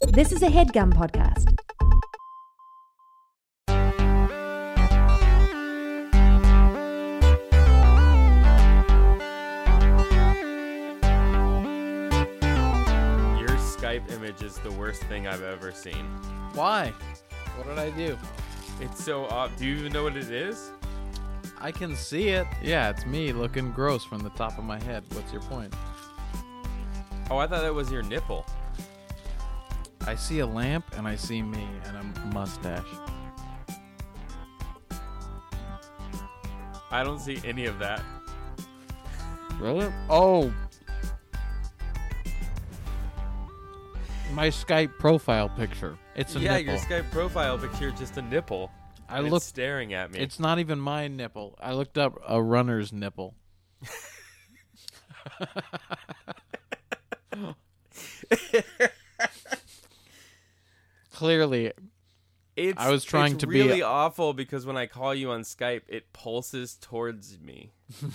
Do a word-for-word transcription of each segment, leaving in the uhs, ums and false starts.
This is a HeadGum podcast. Your Skype image is the worst thing I've ever seen. Why? What did I do? It's so odd. Do you even know what it is? I can see it. Yeah, it's me looking gross from the top of my head. What's your point? Oh, I thought that was your nipple. I see a lamp and I see me and a mustache. I don't see any of that. Really? Oh. My Skype profile picture. It's a yeah, nipple. your Skype profile picture is just a nipple. I and looked it's staring at me. It's not even my nipple. I looked up a runner's nipple. Clearly, it's, I was trying it's to be really awful because when I call you on Skype, it pulses towards me.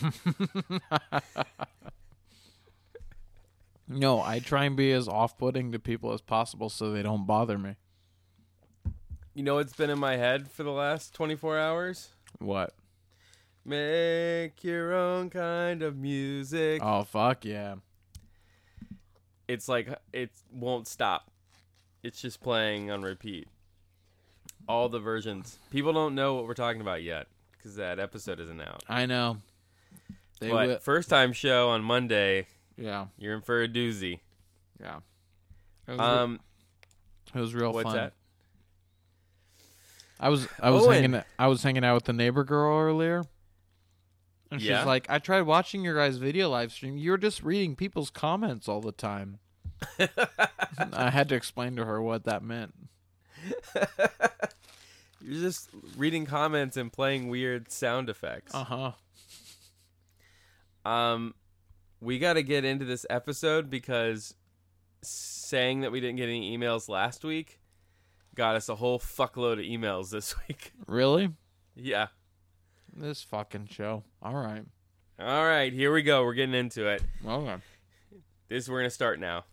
No, I try and be as off-putting to people as possible so they don't bother me. You know what's been in my head for the last twenty-four hours? What? Make your own kind of music. Oh, fuck yeah. It's like, it won't stop. It's just playing on repeat. All the versions. People don't know what we're talking about yet because that episode isn't out. I know. They but wi- first time show on Monday, yeah, you're in for a doozy. yeah. It was, Um, it was real what's fun. that? I was I was Owen. hanging I was hanging out with the neighbor girl earlier, and she's Yeah? like, "I tried watching your guys' video live stream. You're just reading people's comments all the time." I had to explain to her what that meant. You're just reading comments and playing weird sound effects. Uh huh. Um, we got to get into this episode because saying that we didn't get any emails last week got us a whole fuckload of emails this week. Really? Yeah. This fucking show. All right. All right, here we go. We're getting into it. Okay. This we're gonna start now.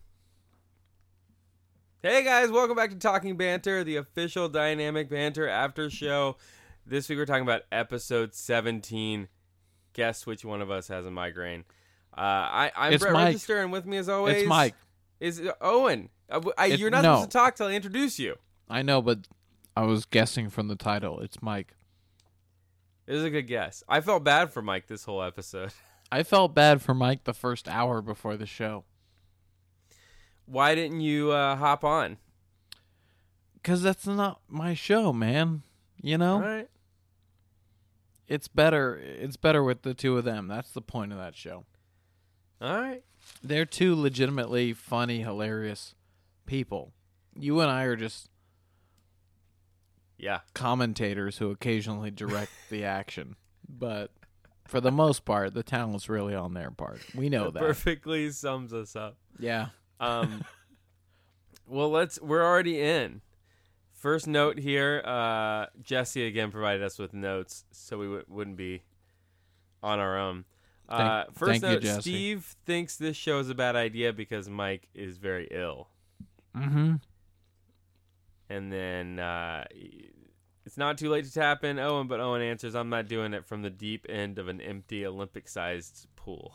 Hey guys, welcome back to Talking Banter, the official Dynamic Banter after show. This week we're talking about episode seventeen. Guess which one of us has a migraine? Uh, I, I'm It's Brett Mike. Register, and with me as always, It's Mike. Is uh, Owen. Uh, I, It- you're not no. supposed to talk till I introduce you. I know, but I was guessing from the title. It's Mike. It was a good guess. I felt bad for Mike this whole episode. I felt bad for Mike the first hour before the show. Why didn't you uh, hop on? Because that's not my show, man. You know? All right. It's better It's better with the two of them. That's the point of that show. All right. They're two legitimately funny, hilarious people. You and I are just Yeah. commentators who occasionally direct the action. But for the most part, the talent's really on their part. We know That that. perfectly sums us up. Yeah. Um, well, let's. We're already in. First note here. Uh, Jesse again provided us with notes, so we w- wouldn't be on our own. Uh, Thank- first thank you, note: Jesse. Steve thinks this show is a bad idea because Mike is very ill, Mm-hmm. and then uh, it's not too late to tap in Owen, but Owen answers, "I'm not doing it from the deep end of an empty Olympic-sized pool."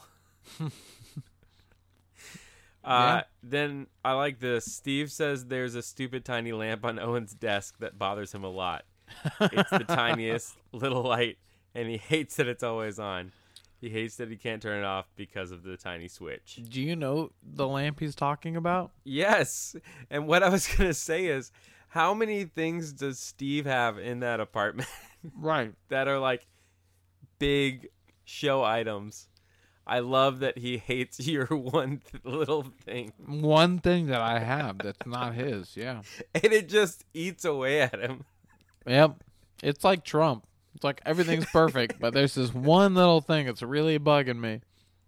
Uh, Yeah. Then I like this. Steve says there's a stupid tiny lamp on Owen's desk that bothers him a lot. It's the tiniest little light, and he hates that it's always on. He hates that he can't turn it off because of the tiny switch. Do you know the lamp he's talking about? Yes, and what I was going to say is, how many things does Steve have in that apartment Right. that are like big show items? I love that he hates your one th- little thing. One thing that I have that's not his, yeah. And it just eats away at him. Yep. It's like Trump. It's like everything's perfect, but there's this one little thing that's really bugging me.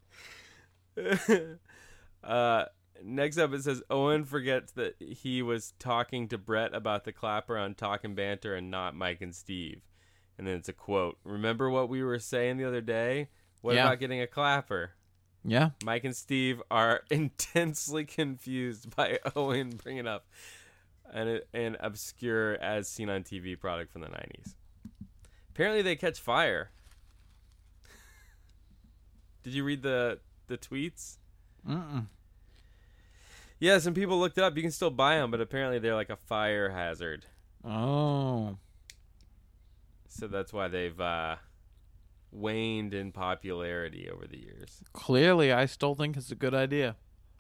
uh, next up, it says, Owen forgets that he was talking to Brett about the clapper on Talkin' Banter and not Mike and Steve. And then it's a quote. Remember what we were saying the other day? What Yeah. about getting a clapper? Yeah. Mike and Steve are intensely confused by Owen bringing up an, an obscure as seen on T V product from the nineties. Apparently they catch fire. Did you read the the tweets? Mm-mm. Yeah, some people looked it up. You can still buy them, but apparently they're like a fire hazard. Oh. So that's why they've uh, waned in popularity over the years. Clearly, I still think it's a good idea.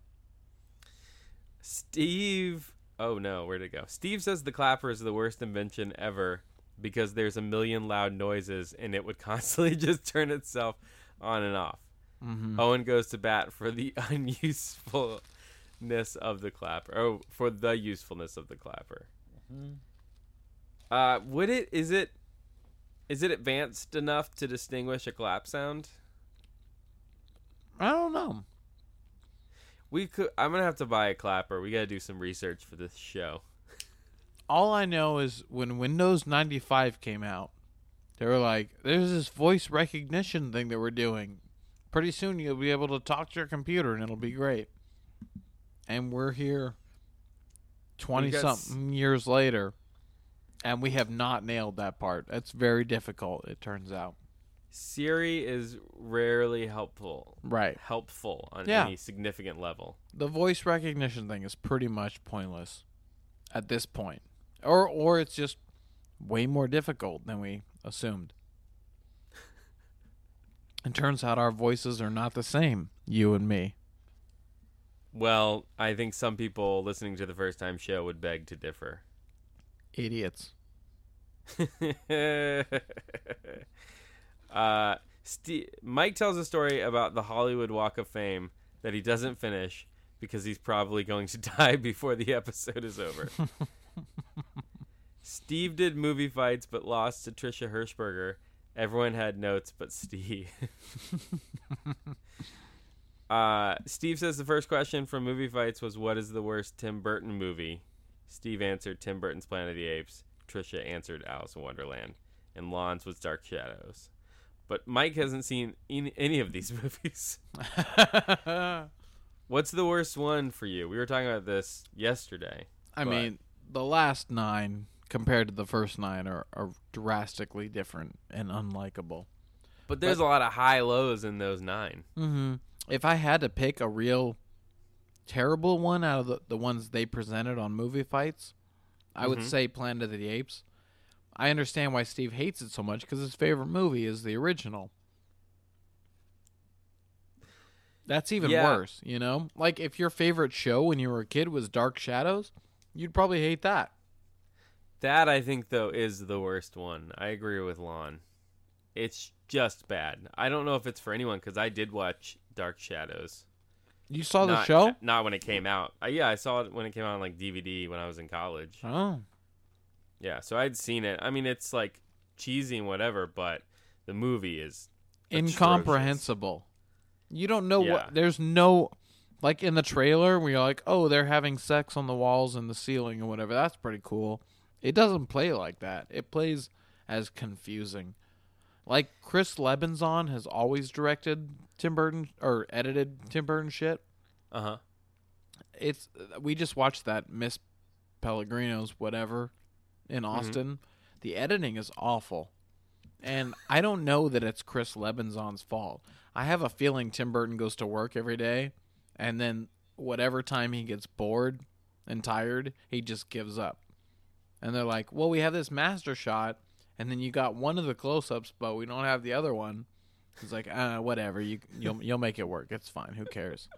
Steve... Oh, no. Where'd it go? Steve says the clapper is the worst invention ever because there's a million loud noises and it would constantly just turn itself on and off. Mm-hmm. Owen goes to bat for the unusefulness of the clapper. Oh, for the usefulness of the clapper. Mm-hmm. Uh, would it... Is it... Is it advanced enough to distinguish a clap sound? I don't know. We could. I'm gonna have to buy a clapper. We gotta do some research for this show. All I know is when Windows ninety-five came out, they were like, there's this voice recognition thing that we're doing. Pretty soon you'll be able to talk to your computer and it'll be great. And we're here twenty-something years later, and we have not nailed that part. That's very difficult, it turns out. Siri is rarely helpful. Right. Helpful on Yeah. any significant level. The voice recognition thing is pretty much pointless at this point. Or or it's just way more difficult than we assumed. It turns out our voices are not the same, you and me. Well, I think some people listening to the first time show would beg to differ. Idiots. uh, Steve, Mike tells a story about the Hollywood Walk of Fame that he doesn't finish because he's probably going to die before the episode is over. Steve did movie fights but lost to Trisha Hirschberger. Everyone had notes but Steve. uh, Steve says the first question from movie fights was, what is the worst Tim Burton movie? Steve answered Tim Burton's Planet of the Apes. Trisha answered Alice in Wonderland. And Lon's was Dark Shadows. But Mike hasn't seen in- any of these movies. What's the worst one for you? We were talking about this yesterday. I but- mean, the last nine compared to the first nine are, are drastically different and unlikable. But there's But- a lot of high lows in those nine. Mm-hmm. If I had to pick a real terrible one out of the, the ones they presented on movie fights, I would Mhm. say Planet of the Apes. I understand why Steve hates it so much because his favorite movie is the original. That's even Yeah. worse, you know? Like, if your favorite show when you were a kid was Dark Shadows, you'd probably hate that. That, I think, though, is the worst one. I agree with Lon. It's just bad. I don't know if it's for anyone because I did watch Dark Shadows. You saw the Not- show? Not when it came out. Uh, yeah, I saw it when it came out on like D V D when I was in college. Oh. Yeah, so I'd seen it. I mean, it's like cheesy and whatever, but the movie is atrocious. Incomprehensible. You don't know Yeah. what. There's no. Like in the trailer where you're like, oh, they're having sex on the walls and the ceiling and whatever. That's pretty cool. It doesn't play like that. It plays as confusing. Like Chris Lebenzon has always directed Tim Burton or edited Tim Burton shit. Uh huh. It's we just watched that Miss Pellegrino's whatever in Austin. The editing is awful. And I don't know that it's Chris Lebenzon's fault. I have a feeling Tim Burton goes to work every day and then whatever time he gets bored and tired, he just gives up. And they're like, "Well, we have this master shot and then you got one of the close-ups, but we don't have the other one." He's like, "Uh, whatever. You you'll you'll make it work. It's fine. Who cares?"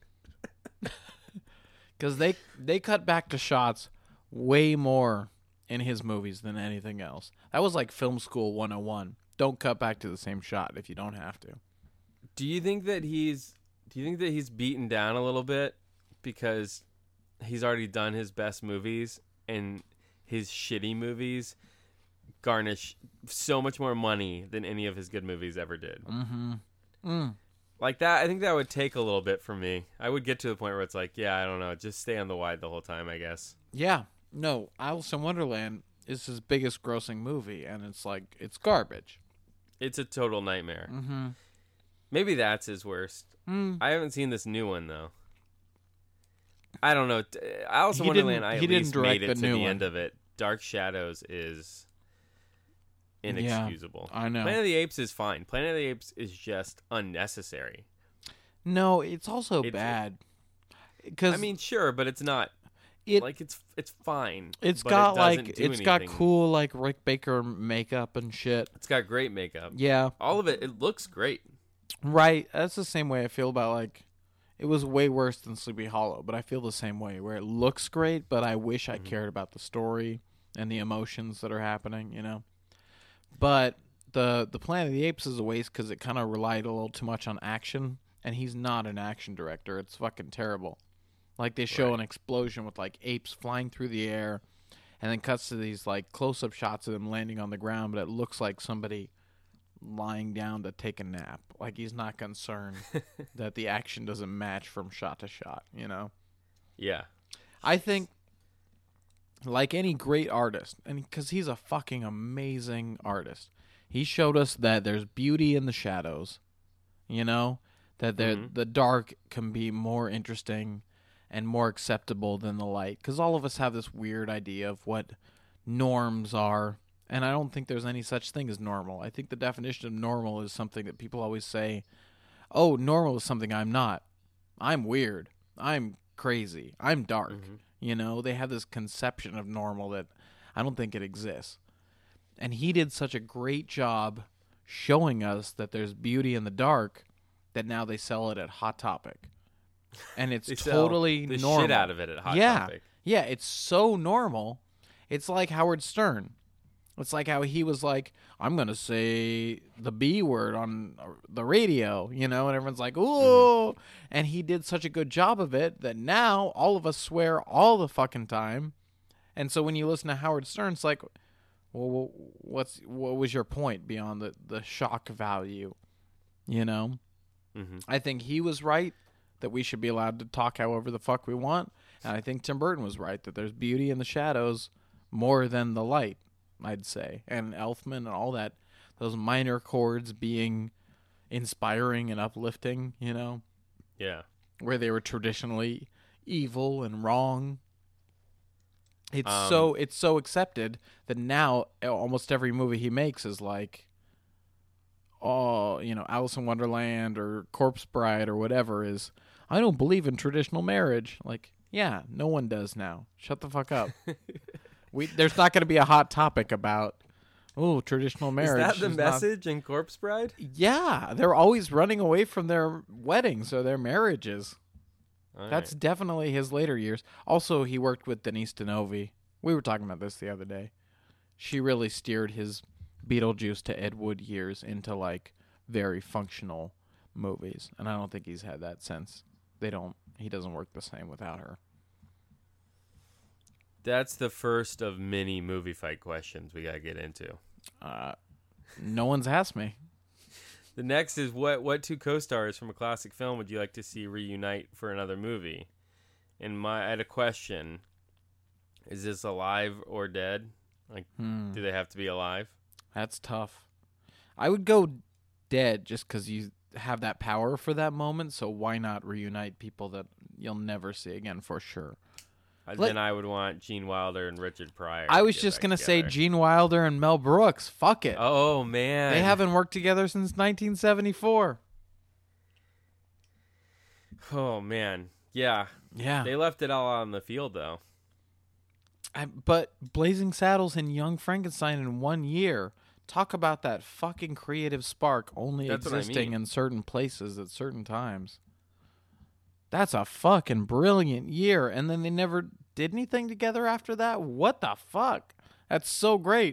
Cuz they they cut back to shots way more in his movies than anything else. That was like film school one oh one. Don't cut back to the same shot if you don't have to. Do you think that he's? Do you think that he's beaten down a little bit because he's already done his best movies and his shitty movies garnish so much more money than any of his good movies ever did? Mm-hmm. Mm. Like that, I think that would take a little bit for me. I would get to the point where it's like, yeah, I don't know, just stay on the wide the whole time, I guess. Yeah. No, Alice in Wonderland is his biggest grossing movie, and it's like, it's garbage. It's a total nightmare. Mm-hmm. Maybe that's his worst. Mm. I haven't seen this new one, though. I don't know. Alice in He Wonderland, didn't- I he at didn't least direct made the it to new the one. end of it. Dark Shadows is inexcusable. I know. Planet of the Apes is fine. Planet of the Apes is just unnecessary. No, it's also It's- bad. Because I mean, sure, but it's not it like it's it's fine. it's but got it doesn't like do it's got anything. cool like Rick Baker makeup and shit. It's got great makeup. Yeah, All of it. It looks great. right. That's the same way I feel about like it was way worse than Sleepy Hollow, but I feel the same way where it looks great, but I wish I Mhm. cared about the story and the emotions that are happening, you know. But the the Planet of the Apes is a waste because it kind of relied a little too much on action, and he's not an action director. It's fucking terrible. Like they show Right. an explosion with like apes flying through the air, and then cuts to these like close up shots of them landing on the ground, but it looks like somebody lying down to take a nap. Like he's not concerned that the action doesn't match from shot to shot, you know? Yeah. I think, like any great artist, and because he's a fucking amazing artist, he showed us that there's beauty in the shadows, you know? That there Mhm. the dark can be more interesting and more acceptable than the light. Because all of us have this weird idea of what norms are. And I don't think there's any such thing as normal. I think the definition of normal is something that people always say, oh, normal is something I'm not. I'm weird. I'm crazy. I'm dark. Mhm. You know, they have this conception of normal that I don't think it exists. And he did such a great job showing us that there's beauty in the dark that now they sell it at Hot Topic. And it's They sell totally the normal. shit out of it at Hot yeah. Topic. Yeah, it's so normal. It's like Howard Stern. It's like how he was like, I'm going to say the B word on the radio, you know, and everyone's like, ooh. Mm-hmm. And he did such a good job of it that now all of us swear all the fucking time. And so when you listen to Howard Stern, it's like, well, what's what was your point beyond the, the shock value, you know? Mm-hmm. I think he was right that we should be allowed to talk however the fuck we want. And I think Tim Burton was right that there's beauty in the shadows more than the light, I'd say. And Elfman and all that, those minor chords being inspiring and uplifting, you know, Yeah. where they were traditionally evil and wrong. It's Um, so it's so accepted that now almost every movie he makes is like, oh, you know, Alice in Wonderland or Corpse Bride or whatever is, I don't believe in traditional marriage. Like, yeah, no one does now. Shut the fuck up. we There's not going to be a hot topic about, oh, traditional marriage. Is that the is not- message in Corpse Bride? Yeah, they're always running away from their weddings or their marriages. All That's right. definitely his later years. Also, he worked with Denise Denovi. We were talking about this the other day. She really steered his Beetlejuice to Ed Wood years into like very functional movies, and I don't think he's had that since. They don't. He doesn't work the same without her. That's the first of many movie fight questions we gotta get into. Uh, no one's asked me. The next is what what two co-stars from a classic film would you like to see reunite for another movie? And my I had a question: is this alive or dead? Like, Hmm. do they have to be alive? That's tough. I would go dead just because you have that power for that moment. So why not reunite people that you'll never see again for sure? Uh, Let- then I would want Gene Wilder and Richard Pryor. I to was get just back gonna say together. Gene Wilder and Mel Brooks. Fuck it. Oh man, They haven't worked together since nineteen seventy-four. Oh man, yeah. Yeah. They left it all out on the field though. I, but Blazing Saddles and Young Frankenstein in one year. Talk about that fucking creative spark only That's what I existing mean. in certain places at certain times. That's a fucking brilliant year. And then they never did anything together after that? What the fuck? That's so great.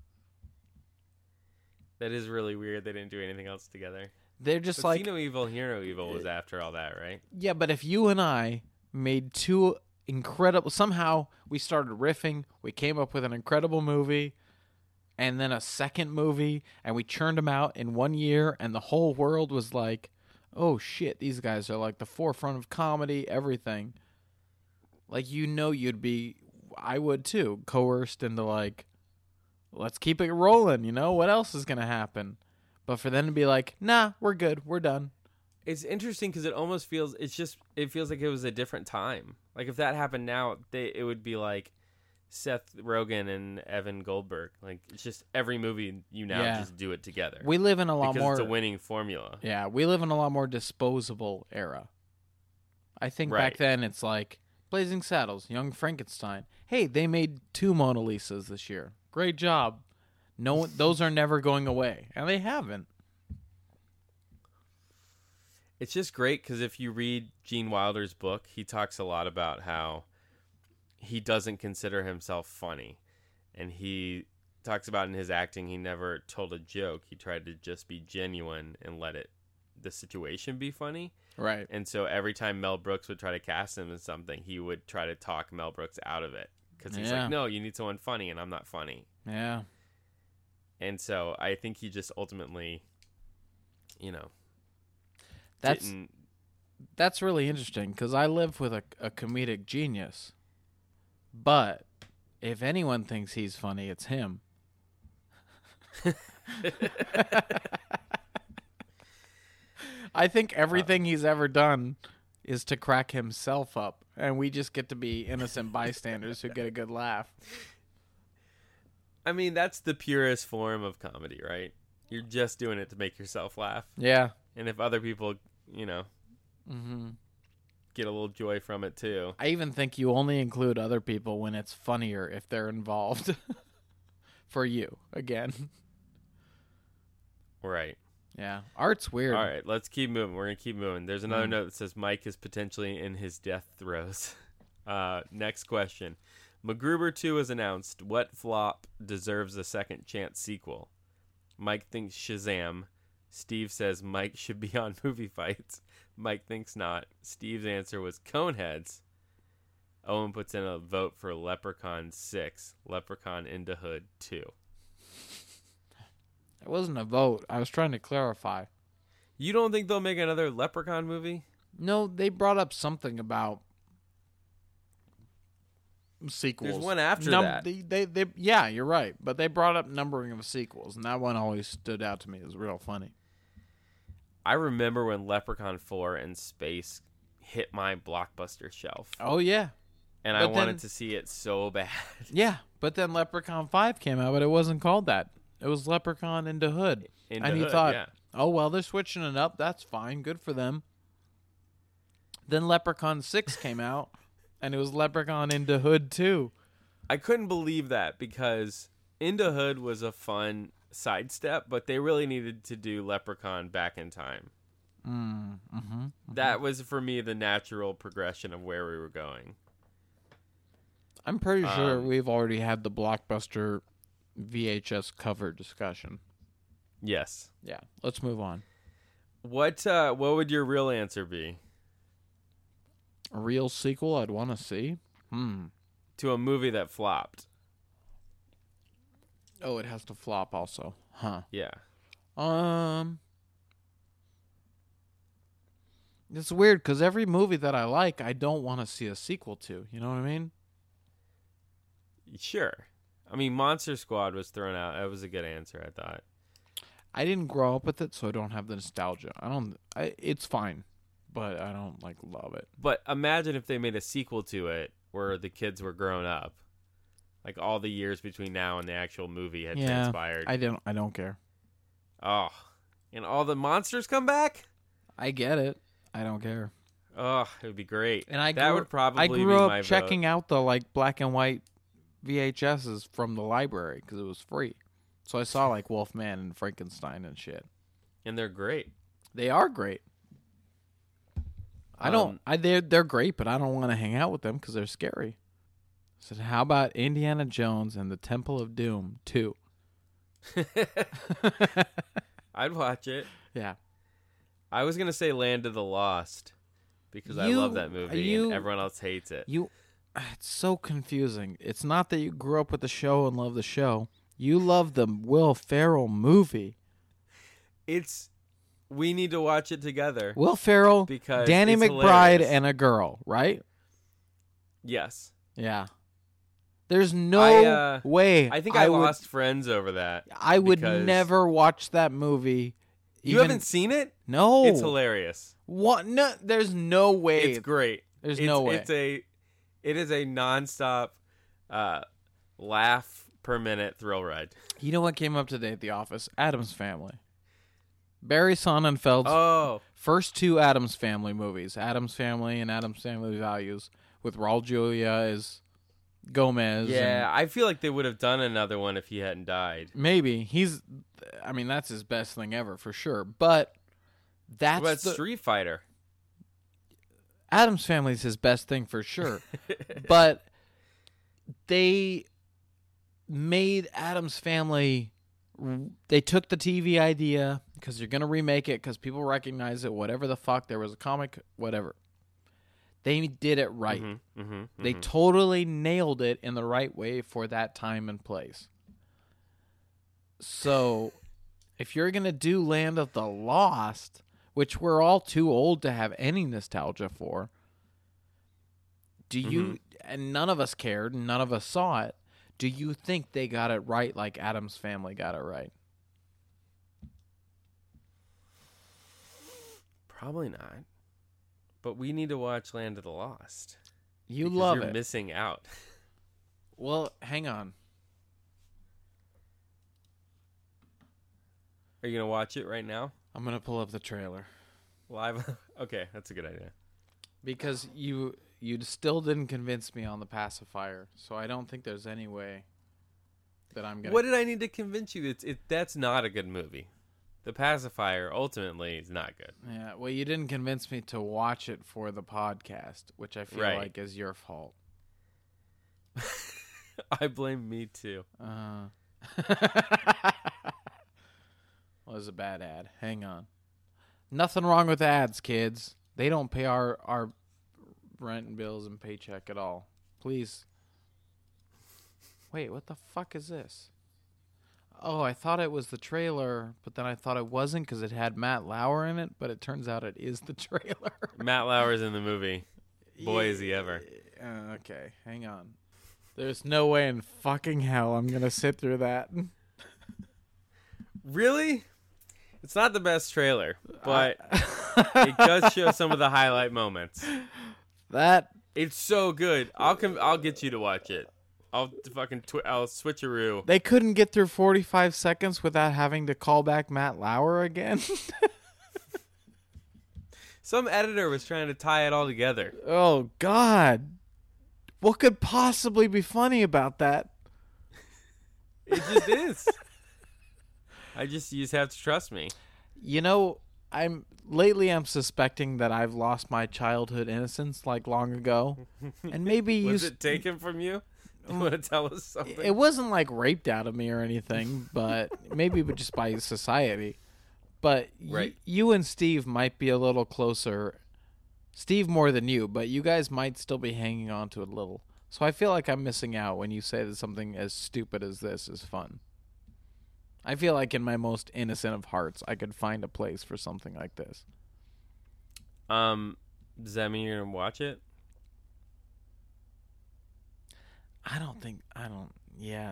That is really weird. They didn't do anything else together. They're just But like, See No Evil, Hear No Evil was after all that, right? yeah, but if you and I made two incredible, somehow we started riffing, we came up with an incredible movie, and then a second movie, and we churned them out in one year, and the whole world was like, oh shit, these guys are like the forefront of comedy, everything. Like, you know, you'd be, I would too, coerced into like, let's keep it rolling, you know? What else is going to happen? But for them to be like, nah, we're good, we're done. It's interesting because it almost feels it's just it feels like it was a different time. Like if that happened now, they it would be like Seth Rogen and Evan Goldberg. Like it's just every movie you now Yeah. just do it together. We live in a lot because more. it's a winning formula. Yeah, we live in a lot more disposable era. I think back Right. then it's like Blazing Saddles, Young Frankenstein. Hey, they made two Mona Lisas this year. Great job. No, those are never going away, and they haven't. It's just great because if you read Gene Wilder's book, he talks a lot about how he doesn't consider himself funny. And he talks about in his acting, he never told a joke. He tried to just be genuine and let it the situation be funny. Right. And so every time Mel Brooks would try to cast him in something, he would try to talk Mel Brooks out of it. Because he's Yeah. like, no, you need someone funny, and I'm not funny. Yeah. And so I think he just ultimately, you know, That's didn't... that's really interesting because I live with a, a comedic genius. But if anyone thinks he's funny, it's him. I think everything he's ever done is to crack himself up, and we just get to be innocent bystanders who get a good laugh. I mean, that's the purest form of comedy, right? You're just doing it to make yourself laugh. Yeah. And if other people, you know, Mm-hmm. get a little joy from it too. I even think you only include other people when it's funnier if they're involved. For you, again. Right. Yeah. Art's weird. All right, let's keep moving. We're going to keep moving. There's another Mm. note that says Mike is potentially in his death throes. Uh, next question. MacGruber two is announced. What flop deserves a second chance sequel? Mike thinks Shazam. Steve says Mike should be on Movie Fights. Mike thinks not. Steve's answer was Coneheads. Owen puts in a vote for Leprechaun six. Leprechaun into Hood two. It wasn't a vote. I was trying to clarify. You don't think they'll make another Leprechaun movie? No, they brought up something about sequels. There's one after Num- that. They, they, they, yeah, you're right. But they brought up numbering of sequels, and that one always stood out to me as real funny. I remember when Leprechaun four in space hit my Blockbuster shelf. Oh, yeah. And I But wanted then- to see it so bad. Yeah, but then Leprechaun five came out, but it wasn't called that. It was Leprechaun into Hood. Into and you Hood, thought, yeah. oh, well, they're switching it up. That's fine. Good for them. Then Leprechaun six came out, and it was Leprechaun into Hood two. I couldn't believe that because Into Hood was a fun sidestep, but they really needed to do Leprechaun back in time. Mm, mm-hmm. That was, for me, the natural progression of where we were going. I'm pretty sure Um, we've already had the Blockbuster V H S cover discussion. Yes. Yeah, let's move on. What uh, what would your real answer be A real sequel I'd want to see? Hmm. to a movie that flopped? Oh, it has to flop also. Huh. Yeah. Um. It's weird because every movie that I like, I don't want to see a sequel to. You know what I mean? Sure. I mean, Monster Squad was thrown out. That was a good answer, I thought. I didn't grow up with it, so I don't have the nostalgia. I don't. I, it's fine, but I don't like love it. But imagine if they made a sequel to it where the kids were grown up. Like all the years between now and the actual movie had Yeah, transpired. I don't. I don't care. Oh. And all the monsters come back? I get it. I don't care. Oh, it would be great. And I that grew, would probably I be grew up my checking vote. out the like black and white V H Ses from the library because it was free. So I saw like Wolfman and Frankenstein and shit. And they're great. They are great. I don't. Um, I they're they're great, but I don't want to hang out with them because they're scary. So how about Indiana Jones and the Temple of Doom two? I'd watch it. Yeah. I was going to say Land of the Lost because I You- love that movie you- and everyone else hates it. You. It's so confusing. It's not that you grew up with the show and love the show. You love the Will Ferrell movie. It's we need to watch it together. Will Ferrell, Because Danny it's McBride, hilarious. and a girl, right? Yes. Yeah. There's no I, uh, way. I think I, would, lost friends over that. I would because- never watch that movie You Even- haven't seen it? No. It's hilarious. What? No, there's no way. It's great. There's it's, no way. It's a, it is a nonstop, uh, laugh per minute thrill ride. You know what came up today at the office? Addams Family. Barry Sonnenfeld's Oh, first two Addams Family movies, Addams Family and Addams Family Values, with Raul Julia as Gomez. yeah. I feel like they would have done another one if he hadn't died. and maybe he's. I mean, that's his best thing ever for sure. But that's What about the, Street Fighter? Addams Family's his best thing for sure. But they made Addams Family. They took the T V idea because you're gonna remake it because people recognize it. Whatever the fuck, there was a comic, whatever. They did it right. Mm-hmm, mm-hmm, They mm-hmm. totally nailed it in the right way for that time and place. So, if you're gonna do Land of the Lost, which we're all too old to have any nostalgia for, do you? Mhm. And none of us cared, and none of us saw it. Do you think they got it right like Addams Family got it right? Probably not. But we need to watch Land of the Lost. You because love you're it. missing out. Well, hang on. Are you gonna watch it right now? I'm gonna pull up the trailer Live? Okay, that's a good idea. because you you still didn't convince me on the pacifier, so I don't think there's any way that I'm gonna. What did I need to convince you? It's it. That's not a good movie. The Pacifier ultimately is not good. Yeah, well, you didn't convince me to watch it for the podcast, which I feel Right. like is your fault. I blame me too. Uh, was a bad ad. Hang on. Nothing wrong with ads, kids. They don't pay our, our rent and bills and paycheck at all. Please. Wait, what the fuck is this? Oh, I thought it was the trailer, but then I thought it wasn't because it had Matt Lauer in it, but it turns out it is the trailer. Matt Lauer's in the movie. Boy, is he ever. Uh, okay, hang on. There's no way in fucking hell I'm going to sit through that. Really? It's not the best trailer, but it does show some of the highlight moments. That It's so good. I'll com- I'll get you to watch it. I'll fucking twi- I'll switcheroo. they couldn't get through forty-five seconds without having to call back Matt Lauer again. Some editor was trying to tie it all together. Oh God. What could possibly be funny about that? It just is. I just you just have to trust me. You know, I'm lately I'm suspecting that I've lost my childhood innocence like long ago. And maybe you Was s- it taken from you? You want to tell us something? it wasn't like raped out of me or anything, but maybe just by society. But y- Right. you and Steve might be a little closer. Steve more than you, but you guys might still be hanging on to it a little. So I feel like I'm missing out when you say that something as stupid as this is fun. I feel like in my most innocent of hearts, I could find a place for something like this. Um, does that mean you're gonna watch it? I don't think I don't. Yeah.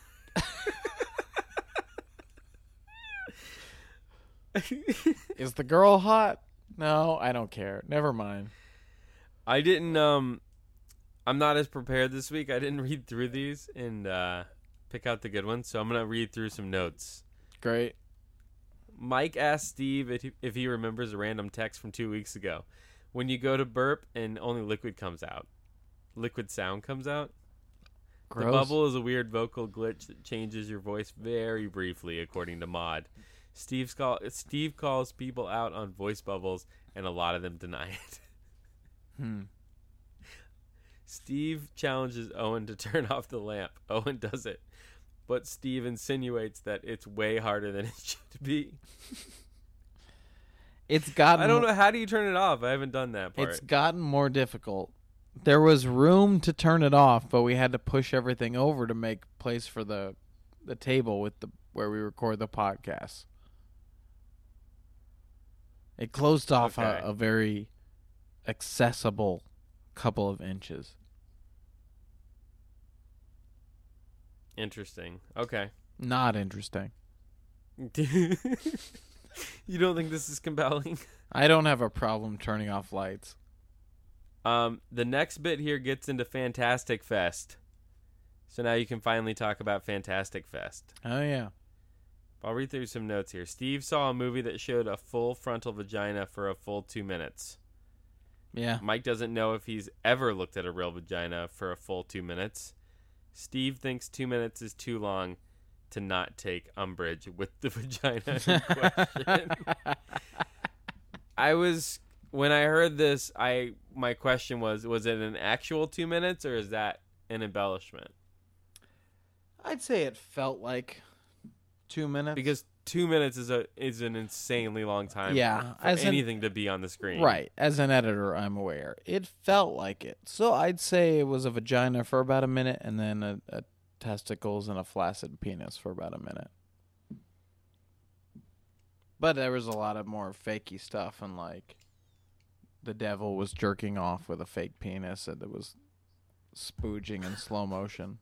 Is the girl hot? No, I don't care. Never mind. I didn't. Um, I'm not as prepared this week. I didn't read through these and uh, pick out the good ones, so I'm gonna read through some notes. Great. Mike asked Steve if he, if he remembers a random text from two weeks ago. When you go to burp and only liquid comes out, liquid sound comes out. Gross. The bubble is a weird vocal glitch that changes your voice very briefly, according to Mod. Steve's call, Steve calls people out on voice bubbles, and a lot of them deny it. Hmm. Steve challenges Owen to turn off the lamp. Owen does it, but Steve insinuates that it's way harder than it should be. It's gotten. I don't know. How do you turn it off? I haven't done that part. It's gotten more difficult. There was room to turn it off, but we had to push everything over to make place for the the table with the where we record the podcast. It closed off Okay. a, a very accessible couple of inches. Interesting. Okay. Not interesting. You don't think this is compelling? I don't have a problem turning off lights. Um, the next bit here gets into Fantastic Fest. So now you can finally talk about Fantastic Fest. Oh, yeah. I'll read through some notes here. Steve saw a movie that showed a full frontal vagina for a full two minutes. Yeah. Mike doesn't know if he's ever looked at a real vagina for a full two minutes. Steve thinks two minutes is too long to not take umbrage with the vagina in question. I was, when I heard this, I my question was, was it an actual two minutes or is that an embellishment? I'd say it felt like two minutes. Because two minutes is a is an insanely long time Yeah, for as an- anything to be on the screen. Right. As an editor, I'm aware. It felt like it. So I'd say it was a vagina for about a minute and then a, a testicles and a flaccid penis for about a minute. But there was a lot of more fakey stuff, and like the devil was jerking off with a fake penis and it was spooging in slow motion.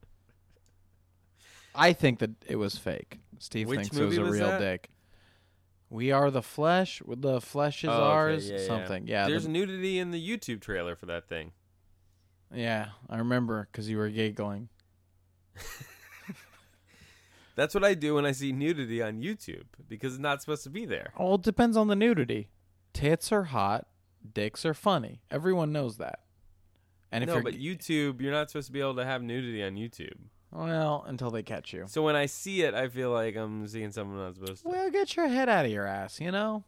I think that it was fake. Steve Which thinks it was movie a was real that? dick. We Are the Flesh. With the flesh is Oh, okay, ours. yeah, yeah. Something. Yeah. There's the- nudity in the YouTube trailer for that thing. yeah. I remember because you were giggling. That's what I do when I see nudity on YouTube because it's not supposed to be there. Oh, it depends on the nudity. Tits are hot. Dicks are funny. Everyone knows that. And if No, you're but YouTube, you're not supposed to be able to have nudity on YouTube. well, until they catch you. So when I see it, I feel like I'm seeing something I'm not supposed to. Well, get your head out of your ass, you know?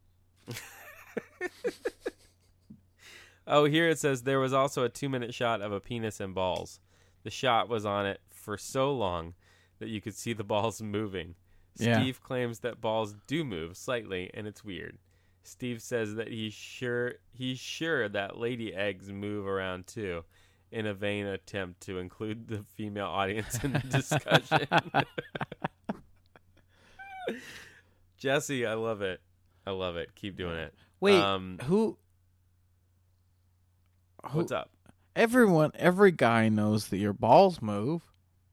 Oh, here it says there was also a two-minute shot of a penis and balls. The shot was on it for so long that you could see the balls moving. Yeah. Steve claims that balls do move slightly, and it's weird. Steve says that he's sure he's sure that lady eggs move around too, in a vain attempt to include the female audience in the discussion. Jesse, I love it. I love it. Keep doing it. Wait, Um, who, who? what's up? Everyone, every guy knows that your balls move.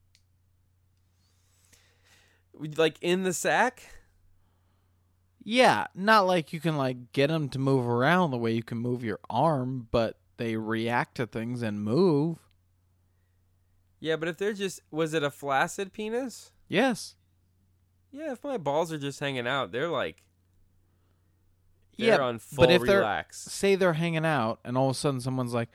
Like in the sack? Yeah, not like you can like get them to move around the way you can move your arm, but they react to things and move. Yeah, but if they're just, was it a flaccid penis? Yes. Yeah, if my balls are just hanging out, they're like, they're Yeah, on full but if they're relax. say they're hanging out and all of a sudden someone's like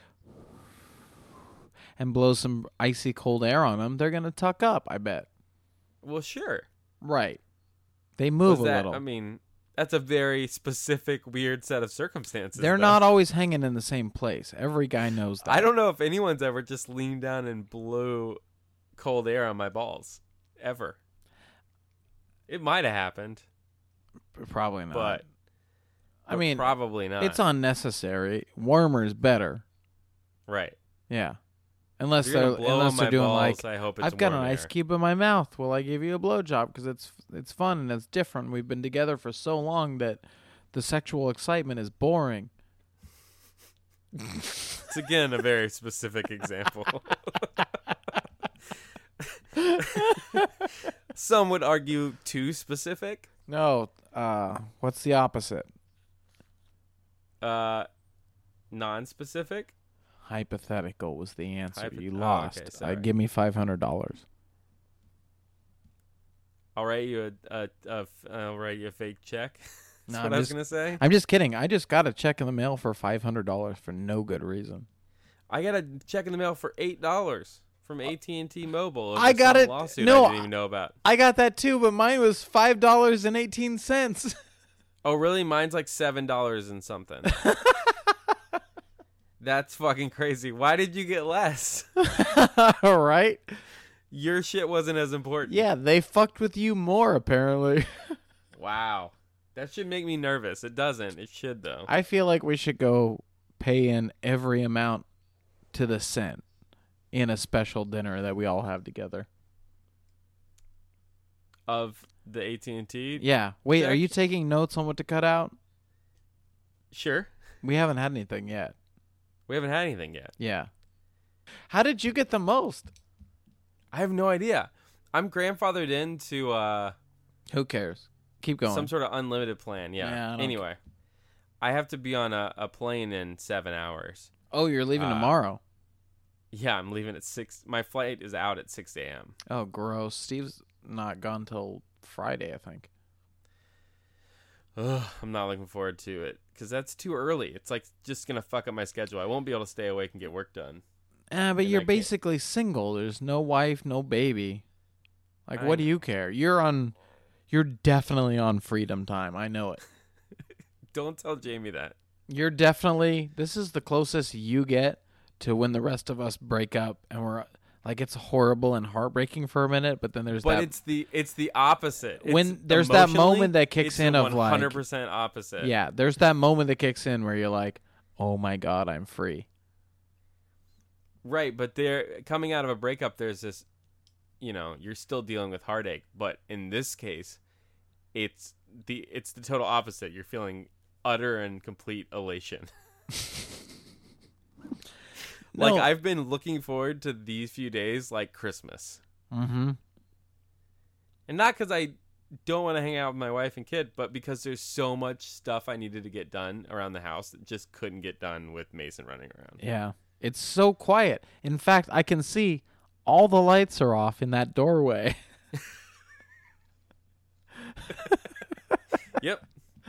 and blows some icy cold air on them, they're gonna tuck up. I bet. Well, sure. Right. They move Was a that, little. I mean, that's a very specific, weird set of circumstances. They're though. not always hanging in the same place. Every guy knows that. I don't know if anyone's ever just leaned down and blew cold air on my balls. Ever. It might have happened, Probably not. but I but mean, probably not. it's unnecessary. Warmer is better. right. Yeah. Unless If you're they're gonna blow unless on they're my doing balls, like I hope it's I've got an warm ice air. cube in my mouth. Will I give you a blowjob? Because it's it's fun and it's different. We've been together for so long that the sexual excitement is boring. It's again a very specific example. Some would argue too specific. No, uh, what's the opposite? Uh, non-specific. Hypothetical was the answer. Hypo- you oh, lost. okay, uh, sorry. give me five hundred dollars. I'll write you a, a, a f- I'll write you a fake check. That's No, what I'm I was just- gonna say. I'm just kidding. I just got a check in the mail for five hundred dollars for no good reason. I got a check in the mail for eight dollars from A T and T Mobile. over I got some it- Lawsuit no, I didn't even know about. I got that too, but mine was five dollars and eighteen cents. Oh, really? Mine's like seven dollars and something. That's fucking crazy. Why did you get less? All right. Your shit wasn't as important. Yeah, they fucked with you more apparently. Wow. That should make me nervous. It doesn't. It should, though. I feel like we should go pay in every amount to the cent in a special dinner that we all have together. Of the A T and T? Yeah. Wait, Check. are you taking notes on what to cut out? Sure. We haven't had anything yet. We haven't had anything yet. Yeah. How did you get the most? I have no idea. I'm grandfathered into uh, Who cares? keep going. Some sort of unlimited plan. Yeah. Yeah, I don't anyway, I have to be on a, a plane in seven hours. Oh, you're leaving uh, tomorrow. Yeah, I'm leaving at six. My flight is out at six a.m. Oh, gross. Steve's not gone till Friday, I think. Ugh, I'm not looking forward to it because that's too early. It's like just gonna fuck up my schedule. I won't be able to stay awake and get work done. Ah, but And you're I can't- basically single. There's no wife, no baby. Like, I what do you care? You're on. You're definitely on freedom time. I know it. Don't tell Jamie that. You're definitely. This is the closest you get to when the rest of us break up, and we're like, it's horrible and heartbreaking for a minute, but then there's But that. it's the it's the opposite. It's When there's that emotionally, moment that kicks it's in the of, like- one hundred percent opposite. Yeah, there's that moment that kicks in where you're like, oh my God, I'm free. Right, but they're coming out of a breakup. There's this, you know, you're still dealing with heartache, but in this case, it's the it's the total opposite. You're feeling utter and complete elation. Like No. I've been looking forward to these few days like Christmas, Mm-hmm. and not because I don't want to hang out with my wife and kid, but because there's so much stuff I needed to get done around the house that just couldn't get done with Mason running around. Yeah. It's so quiet. In fact, I can see all the lights are off in that doorway. Yep.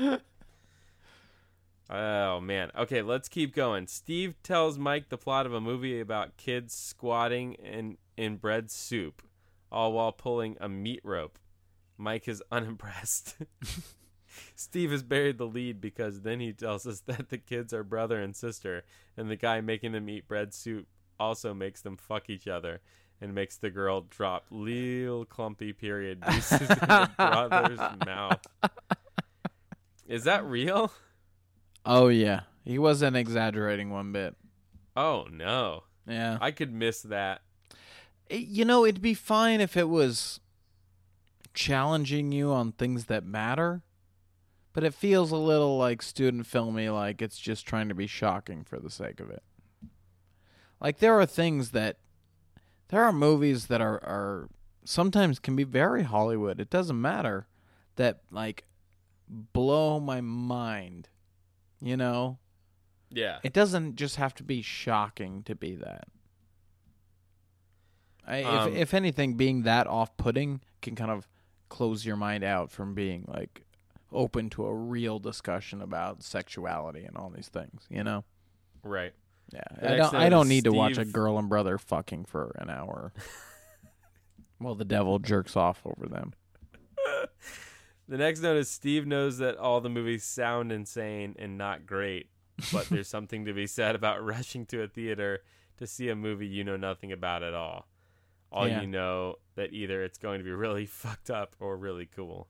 Oh, man. Okay, let's keep going. Steve tells Mike the plot of a movie about kids squatting in, in bread soup, all while pulling a meat rope. Mike is unimpressed. Steve has buried the lead because then he tells us that the kids are brother and sister, and the guy making them eat bread soup also makes them fuck each other and makes the girl drop lil clumpy period pieces in the brother's mouth. Is that real? Oh, yeah. He wasn't exaggerating one bit. Oh, no. Yeah. I could miss that. It- you know, it'd be fine if it was challenging you on things that matter, but it feels a little like student filmy, like it's just trying to be shocking for the sake of it. Like, there are things that, there are movies that are, are sometimes can be very Hollywood. It doesn't matter, that, like, blow my mind, you know? Yeah. It doesn't just have to be shocking to be that. I, Um, if if anything, being that off-putting can kind of close your mind out from being like open to a real discussion about sexuality and all these things. You know? Right. Yeah. The I next don't. I note don't is need to watch a Steve- girl and brother fucking for an hour. Well, the devil jerks off over them. The next note is Steve knows that all the movies sound insane and not great, but there's something to be said about rushing to a theater to see a movie you know nothing about at all. All Yeah. you know that either it's going to be really fucked up or really cool.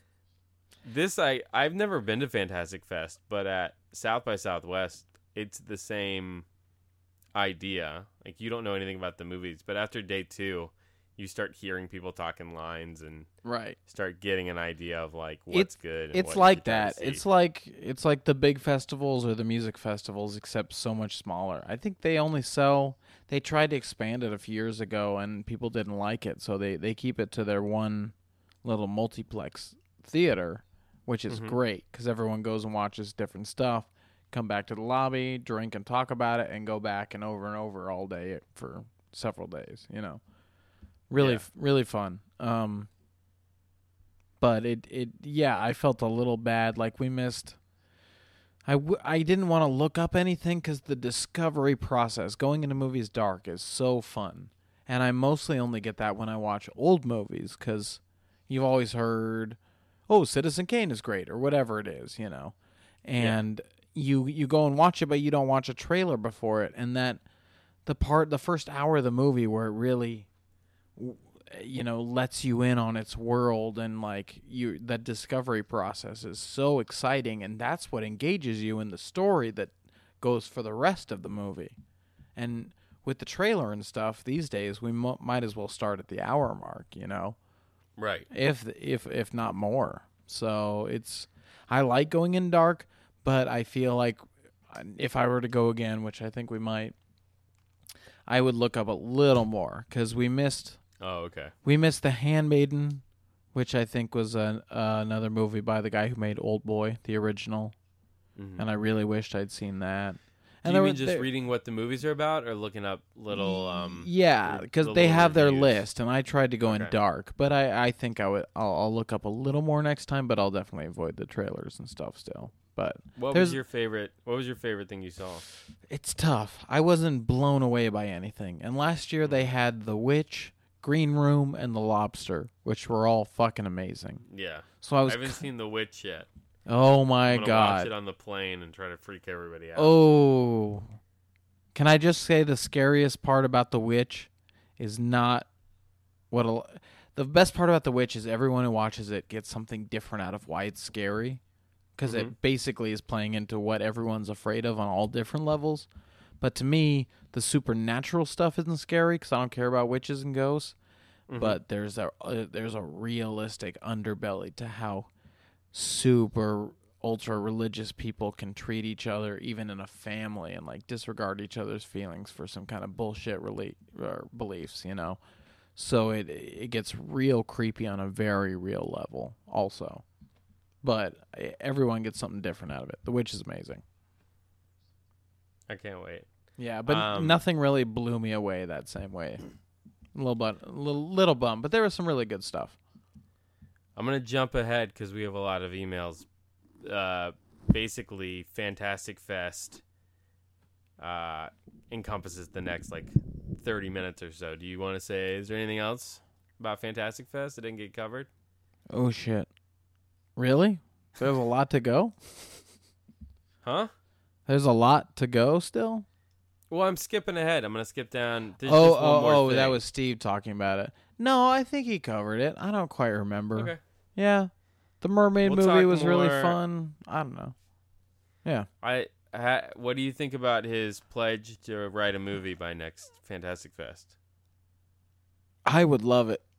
This I I've never been to Fantastic Fest, but at South by Southwest, it's the same idea. Like, you don't know anything about the movies, but after day two, you start hearing people talking lines and Right. start getting an idea of like what's It's- good. And It's what you like should try to that. see. It's like it's like the big festivals or the music festivals, except so much smaller. I think they only sell. They tried to expand it a few years ago, and people didn't like it, so they they keep it to their one little multiplex theater, which is Mhm. great because everyone goes and watches different stuff. Come back to the lobby, drink and talk about it, and go back and over and over all day for several days. You know, really, Yeah. really fun. Um, but it, it, yeah, I felt a little bad. Like we missed. I, w- I didn't want to look up anything because the discovery process, going into movies dark, is so fun. And I mostly only get that when I watch old movies because you've always heard, oh, Citizen Kane is great or whatever it is, you know. And you you go and watch it, but you don't watch a trailer before it. And that the part, the first hour of the movie where it really, w- you know, lets you in on its world and like you, that discovery process is so exciting, and that's what engages you in the story that goes for the rest of the movie. And with the trailer and stuff these days, we mo- might as well start at the hour mark, you know, right. if if if not more. So it's, I like going in dark, but I feel like if I were to go again, which I think we might, I would look up a little more because we missed. Oh, okay. We missed The Handmaiden, which I think was an, uh, another movie by the guy who made Old Boy, the original. Mhm. And I really wished I'd seen that. Do And you there mean were- just there- reading what the movies are about, or looking up little? Um, yeah, little- because the they little have their reviews? list, and I tried to go in Okay. dark, but I, I think I would. I'll, I'll look up a little more next time, but I'll definitely avoid the trailers and stuff still. But What there's- was your favorite? What was your favorite thing you saw? it's tough. I wasn't blown away by anything, and last year they had The Witch, Green Room, and The Lobster, which were all fucking amazing. Yeah, So I I was. haven't c- seen The Witch yet. oh my I'm gonna god. watch it on the plane and try to freak everybody out. Oh. Can I just say the scariest part about The Witch is not what a, the best part about The Witch is everyone who watches it gets something different out of why it's scary, because Mhm. it basically is playing into what everyone's afraid of on all different levels. But to me, the supernatural stuff isn't scary because I don't care about witches and ghosts. Mhm. But there's a uh, there's a realistic underbelly to how super ultra religious people can treat each other even in a family and like disregard each other's feelings for some kind of bullshit rela- or beliefs, you know. So it it gets real creepy on a very real level also. But eh, everyone gets something different out of it. The Witch is amazing. I can't wait. Yeah, but Um, nothing really blew me away that same way. A little bit, a little, little bum, but there was some really good stuff. I'm gonna jump ahead because we have a lot of emails. Uh, basically, Fantastic Fest uh, encompasses the next like thirty minutes or so. Do you want to say? Is there anything else about Fantastic Fest that didn't get covered? Oh shit! Really? There's a lot to go. Huh? There's a lot to go still. Well, I'm skipping ahead. I'm gonna skip down. There's oh, just one oh, more oh! That thing. was Steve talking about it. No, I think he covered it. I don't quite remember. Okay. Yeah, the mermaid We'll movie talk was really more- fun. I don't know. Yeah. I ha, what do you think about his pledge to write a movie by next Fantastic Fest? I would love it.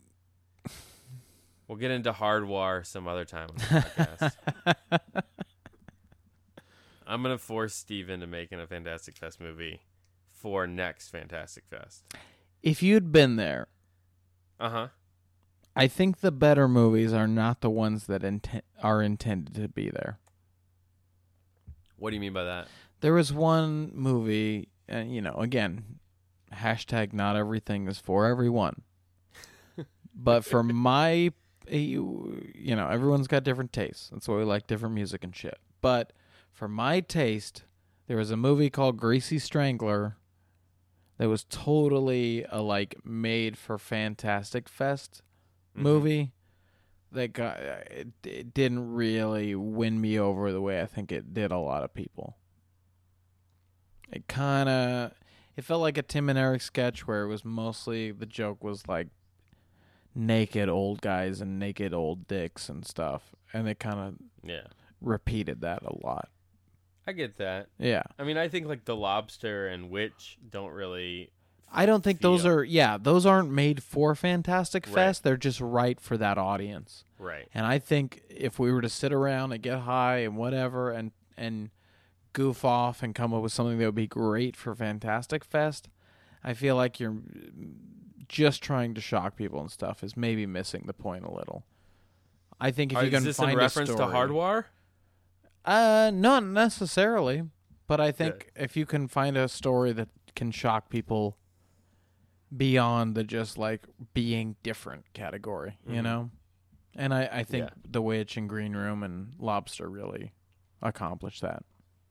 We'll get into Hard War some other time on the podcast. I'm gonna force Steven to making a Fantastic Fest movie for next Fantastic Fest. If you'd been there, Uh huh. I think the better movies are not the ones that inten- are intended to be there. What do you mean by that? There was one movie, and you know, again, hashtag not everything is for everyone. But for my, you, you know, everyone's got different tastes. That's why we like different music and shit. But for my taste, there was a movie called Greasy Strangler that was totally a like made for Fantastic Fest Mhm. movie that got it, it didn't really win me over the way I think it did a lot of people. It kind of it felt like a Tim and Eric sketch where it was mostly the joke was like naked old guys and naked old dicks and stuff, and they kind of Yeah, repeated that a lot. I get that. Yeah. I mean, I think like The Lobster and Witch don't really. I don't think those feel- are yeah, those aren't made for Fantastic Right. Fest. They're just right for that audience. Right. And I think if we were to sit around and get high and whatever and and goof off and come up with something that would be great for Fantastic Fest, I feel like you're just trying to shock people and stuff is maybe missing the point a little. I think if Are- you can is this find in reference a story, to Hard War? Uh, not necessarily, but I think if you can find a story that can shock people beyond the just like being different category, you Mhm. know? And I, I think Yeah. The Witch and Green Room and Lobster really accomplished that.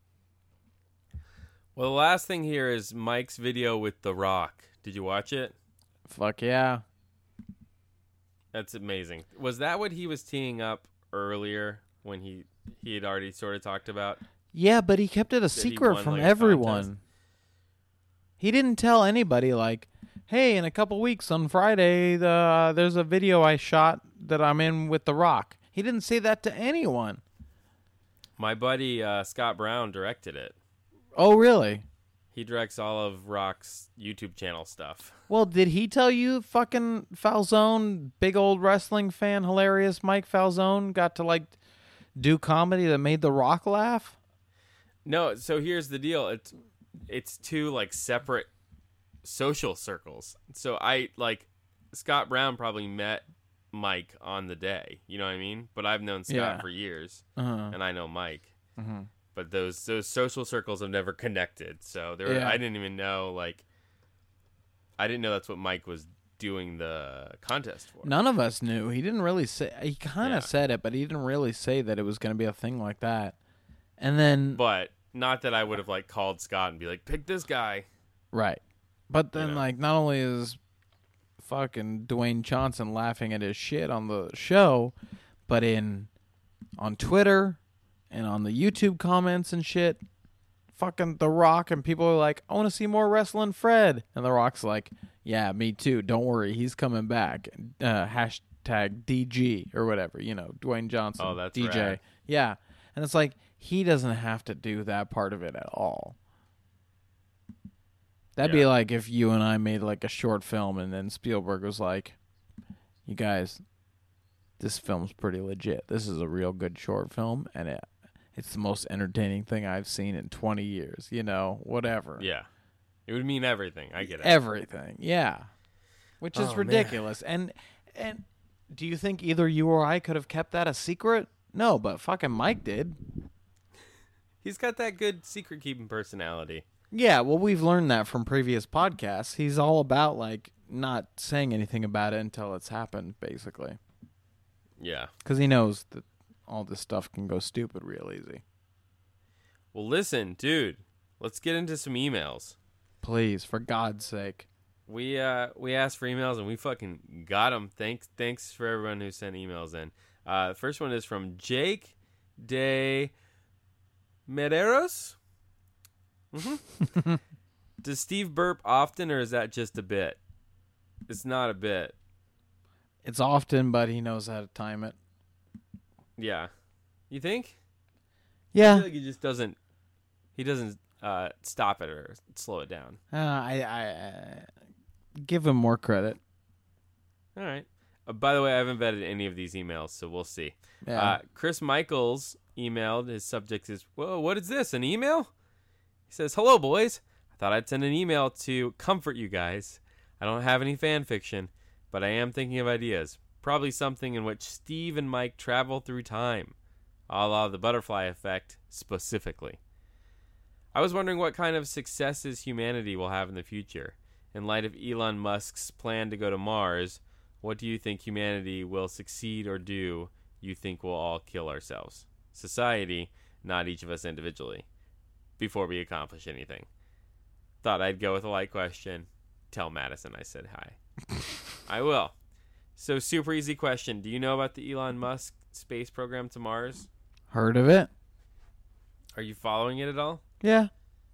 Well, the last thing here is Mike's video with The Rock. Did you watch it? Fuck yeah. That's amazing. Was that what he was teeing up earlier when he he had already sort of talked about? Yeah, but he kept it a he secret won, from like, a everyone. contest? He didn't tell anybody like, hey, in a couple weeks on Friday, the, there's a video I shot that I'm in with The Rock. He didn't say that to anyone. My buddy uh, Scott Brown directed it. Oh, really? He directs all of Rock's YouTube channel stuff. Well, did he tell you fucking Falzone, big old wrestling fan, hilarious Mike Falzone, got to like do comedy that made The Rock laugh? No, so here's the deal. It's it's two like separate social circles. So I like Scott Brown probably met Mike on the day. You know what I mean? But I've known Scott Yeah. for years, Uh-huh. and I know Mike. Mhm. But those those social circles have never connected. So there, Yeah. I didn't even know. Like, I didn't know that's what Mike was doing the contest for. None of us knew. He didn't really say. He kind of Yeah. said it, but he didn't really say that it was going to be a thing like that. And then, But not that I would have like called Scott and be like, pick this guy. right. But then, know. like, not only is fucking Dwayne Johnson laughing at his shit on the show, but in on Twitter and on the YouTube comments and shit, fucking The Rock and people are like, I want to see more wrestling Fred. And The Rock's like, yeah, me too. Don't worry. He's coming back. Uh, hashtag D G or whatever, you know, Dwayne Johnson. Oh, that's D J. rad. Yeah. And it's like, he doesn't have to do that part of it at all. That'd Yeah. be like if you and I made like a short film and then Spielberg was like, you guys, this film's pretty legit. This is a real good short film, and it, it's the most entertaining thing I've seen in twenty years. You know, whatever. Yeah. It would mean everything. I get it. Everything. Yeah. Which is Oh, man. ridiculous. And and do you think either you or I could have kept that a secret? No, but fucking Mike did. He's got that good secret keeping personality. Yeah, well, we've learned that from previous podcasts. He's all about, like, not saying anything about it until it's happened, basically. Yeah. Because he knows that all this stuff can go stupid real easy. Well, listen, dude. Let's get into some emails. Please, for God's sake. We uh we asked for emails and we fucking got them. Thanks thanks for everyone who sent emails in. Uh, the first one is from Jake de Medeiros. Mm-hmm. Does Steve burp often, or is that just a bit? It's not a bit. It's often, but he knows how to time it. Yeah, you think? I Yeah. feel like he just doesn't. He doesn't uh, stop it or slow it down. Uh, I, I, I give him more credit. All right. Uh, by the way, I haven't vetted any of these emails, so we'll see. Yeah. Uh, Chris Michaels emailed. His subject is, whoa, what is this, an email? He says, hello, boys. I thought I'd send an email to comfort you guys. I don't have any fan fiction, but I am thinking of ideas. Probably something in which Steve and Mike travel through time, a la the butterfly effect specifically. I was wondering what kind of successes humanity will have in the future. In light of Elon Musk's plan to go to Mars, what do you think humanity will succeed or do you think we'll all kill ourselves? Society, not each of us individually, before we accomplish anything. Thought I'd go with a light question. Tell Madison I said hi. I will. So, super easy question. Do you know about the Elon Musk space program to Mars? Heard of it? Are you following it at all? Yeah.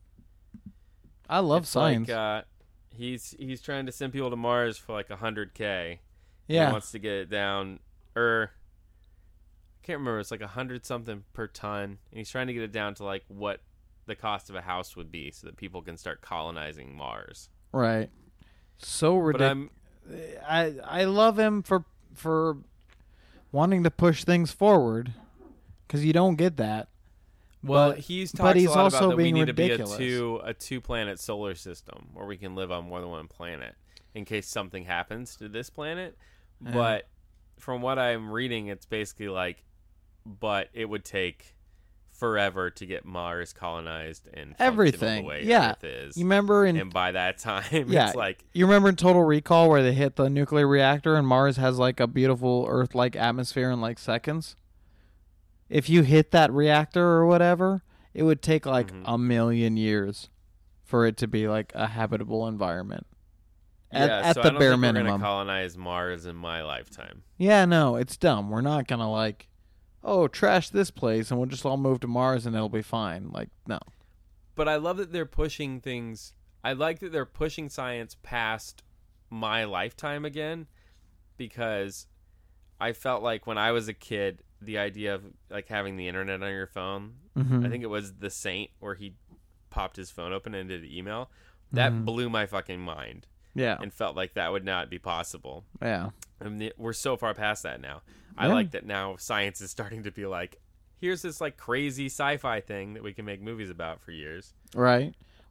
I love It's science. Like, uh, he's he's trying to send people to Mars for like one hundred K. yeah. He wants to get it down, or I can't remember. It's like a hundred something per ton, and he's trying to get it down to like what the cost of a house would be, so that people can start colonizing Mars. Right. So But ridiculous. I'm I I love him for for wanting to push things forward, because you don't get that. well. But- he's but talks he's a lot also about that we being need ridiculous. to be a two a two planet solar system where we can live on more than one planet in case something happens to this planet. Yeah. But from what I'm reading, it's basically like, but it would take forever to get Mars colonized and functional Everything. the way Yeah. Earth is. You remember in And by that time, Yeah. it's like, you remember in Total Recall where they hit the nuclear reactor and Mars has like a beautiful Earth-like atmosphere in like seconds? If you hit that reactor or whatever, it would take like Mhm. a million years for it to be like a habitable environment. At, yeah, at so the I don't bare think we're minimum. gonna colonize Mars in my lifetime. Yeah, no, it's dumb. We're not gonna like, oh, trash this place and we'll just all move to Mars and it'll be fine. Like, no. But I love that they're pushing things. I like that they're pushing science past my lifetime again, because I felt like when I was a kid, the idea of like having the internet on your phone, Mhm. I think it was The Saint where he popped his phone open and did an email. That Mhm. blew my fucking mind Yeah, and felt like that would not be possible. yeah, I mean, we're so far past that now. I Yeah. like that now science is starting to be like, here's this like crazy sci-fi thing that we can make movies about for years. right.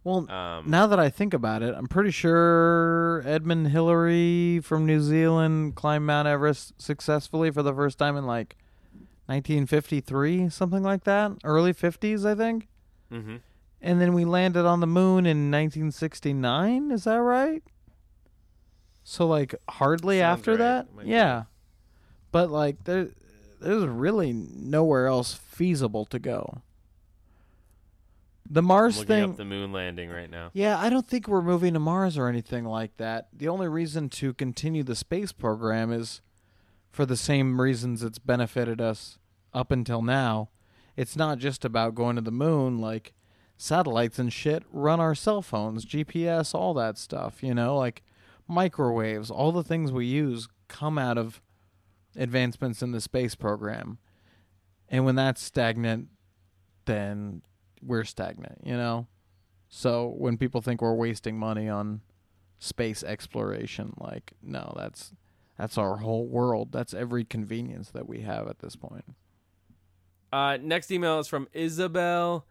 Well, Um, now that I think about it, I'm pretty sure Edmund Hillary from New Zealand climbed Mount Everest successfully for the first time in like nineteen fifty-three, something like that. Early fifties, I think. mm-hmm. And then we landed on the moon in nineteen sixty-nine. Is that right? So like hardly Sounds after right. that? Might be. Yeah. But like there, there's really nowhere else feasible to go. The Mars I'm looking thing. up the moon landing right now. Yeah, I don't think we're moving to Mars or anything like that. The only reason to continue the space program is for the same reasons it's benefited us up until now. It's not just about going to the moon. Like, satellites and shit run our cell phones, G P S, all that stuff, you know? Like, microwaves, all the things we use come out of advancements in the space program. And when that's stagnant, then we're stagnant, you know? So when people think we're wasting money on space exploration, like, no, that's that's our whole world. That's every convenience that we have at this point. Uh, next email is from Isabel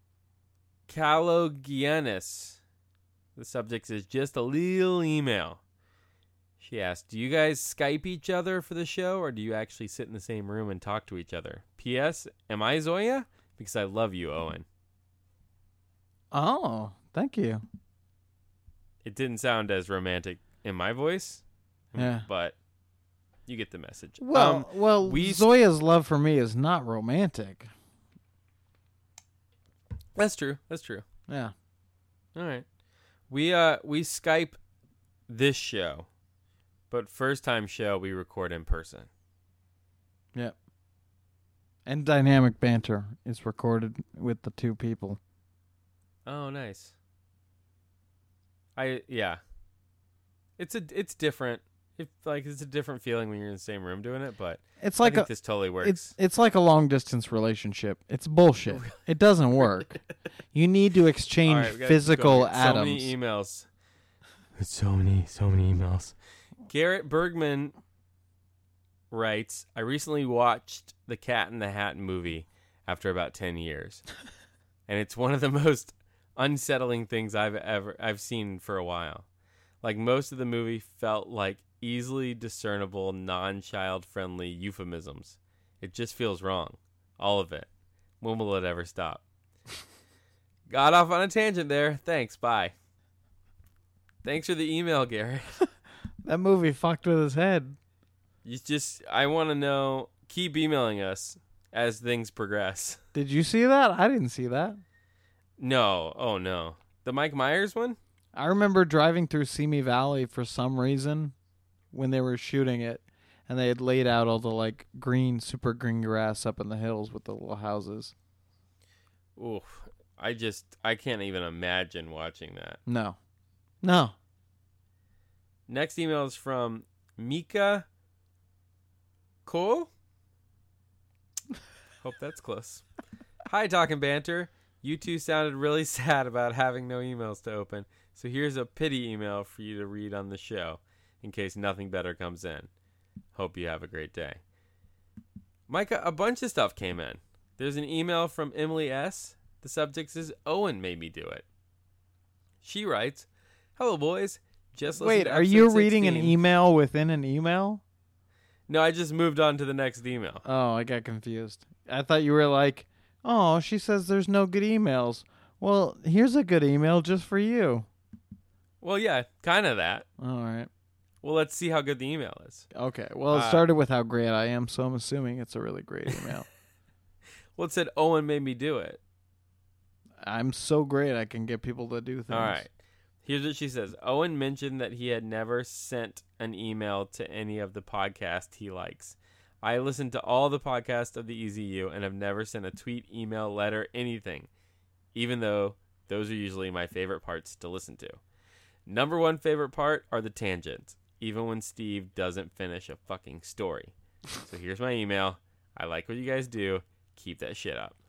Calogianis. The subject is just a little email. She asked, do you guys Skype each other for the show, or do you actually sit in the same room and talk to each other? P S. Am I Zoya? Because I love you, Owen. Oh, thank you. It didn't sound as romantic in my voice, Yeah. but you get the message. Well, Um, well, we- Zoya's love for me is not romantic. that's true. That's true. Yeah. All right. We uh we Skype this show, but first time show we record in person. Yep. And dynamic banter is recorded with the two people. Oh, nice. I yeah. It's a it's different. If like it's a different feeling when you're in the same room doing it, but It's I like think a this totally works. it's it's like a long distance relationship. It's bullshit. It doesn't work. You need to exchange All right, we gotta keep physical going. atoms. So many emails. So many, so many emails. Garrett Bergman writes, I recently watched the Cat in the Hat movie after about ten years. And it's one of the most unsettling things I've ever I've seen for a while. Like, most of the movie felt like easily discernible, non-child friendly euphemisms. It just feels wrong. All of it. When will it ever stop? Got off on a tangent there. Thanks. Bye. Thanks for the email, Garrett. That movie fucked with his head. You just, I want to know, keep emailing us as things progress. Did you see that? I didn't see that. No. Oh, no. The Mike Myers one? I remember driving through Simi Valley for some reason when they were shooting it, and they had laid out all the like green, super green grass up in the hills with the little houses. Oof. I just, I can't even imagine watching that. No. No. Next email is from Mika Cole. Hope that's close. Hi, Talking Banter. You two sounded really sad about having no emails to open, so here's a pity email for you to read on the show in case nothing better comes in. Hope you have a great day. Micah, a bunch of stuff came in. There's an email from Emily S. The subject is Owen made me do it. She writes, hello, boys. Just listened Wait, to are you episode reading an sixteen. email within an email? No, I just moved on to the next email. Oh, I got confused. I thought you were like, oh, she says there's no good emails. Well, here's a good email just for you. Well, yeah, kind of that. All right. Well, let's see how good the email is. Okay. Well, it Uh, started with how great I am, so I'm assuming it's a really great email. Well, it said Owen made me do it. I'm so great I can get people to do things. All right. Here's what she says. Owen mentioned that he had never sent an email to any of the podcasts he likes. I listen to all the podcasts of the E Z U and have never sent a tweet, email, letter, anything, even though those are usually my favorite parts to listen to. Number one favorite part are the tangents, even when Steve doesn't finish a fucking story. So here's my email. I like what you guys do. Keep that shit up.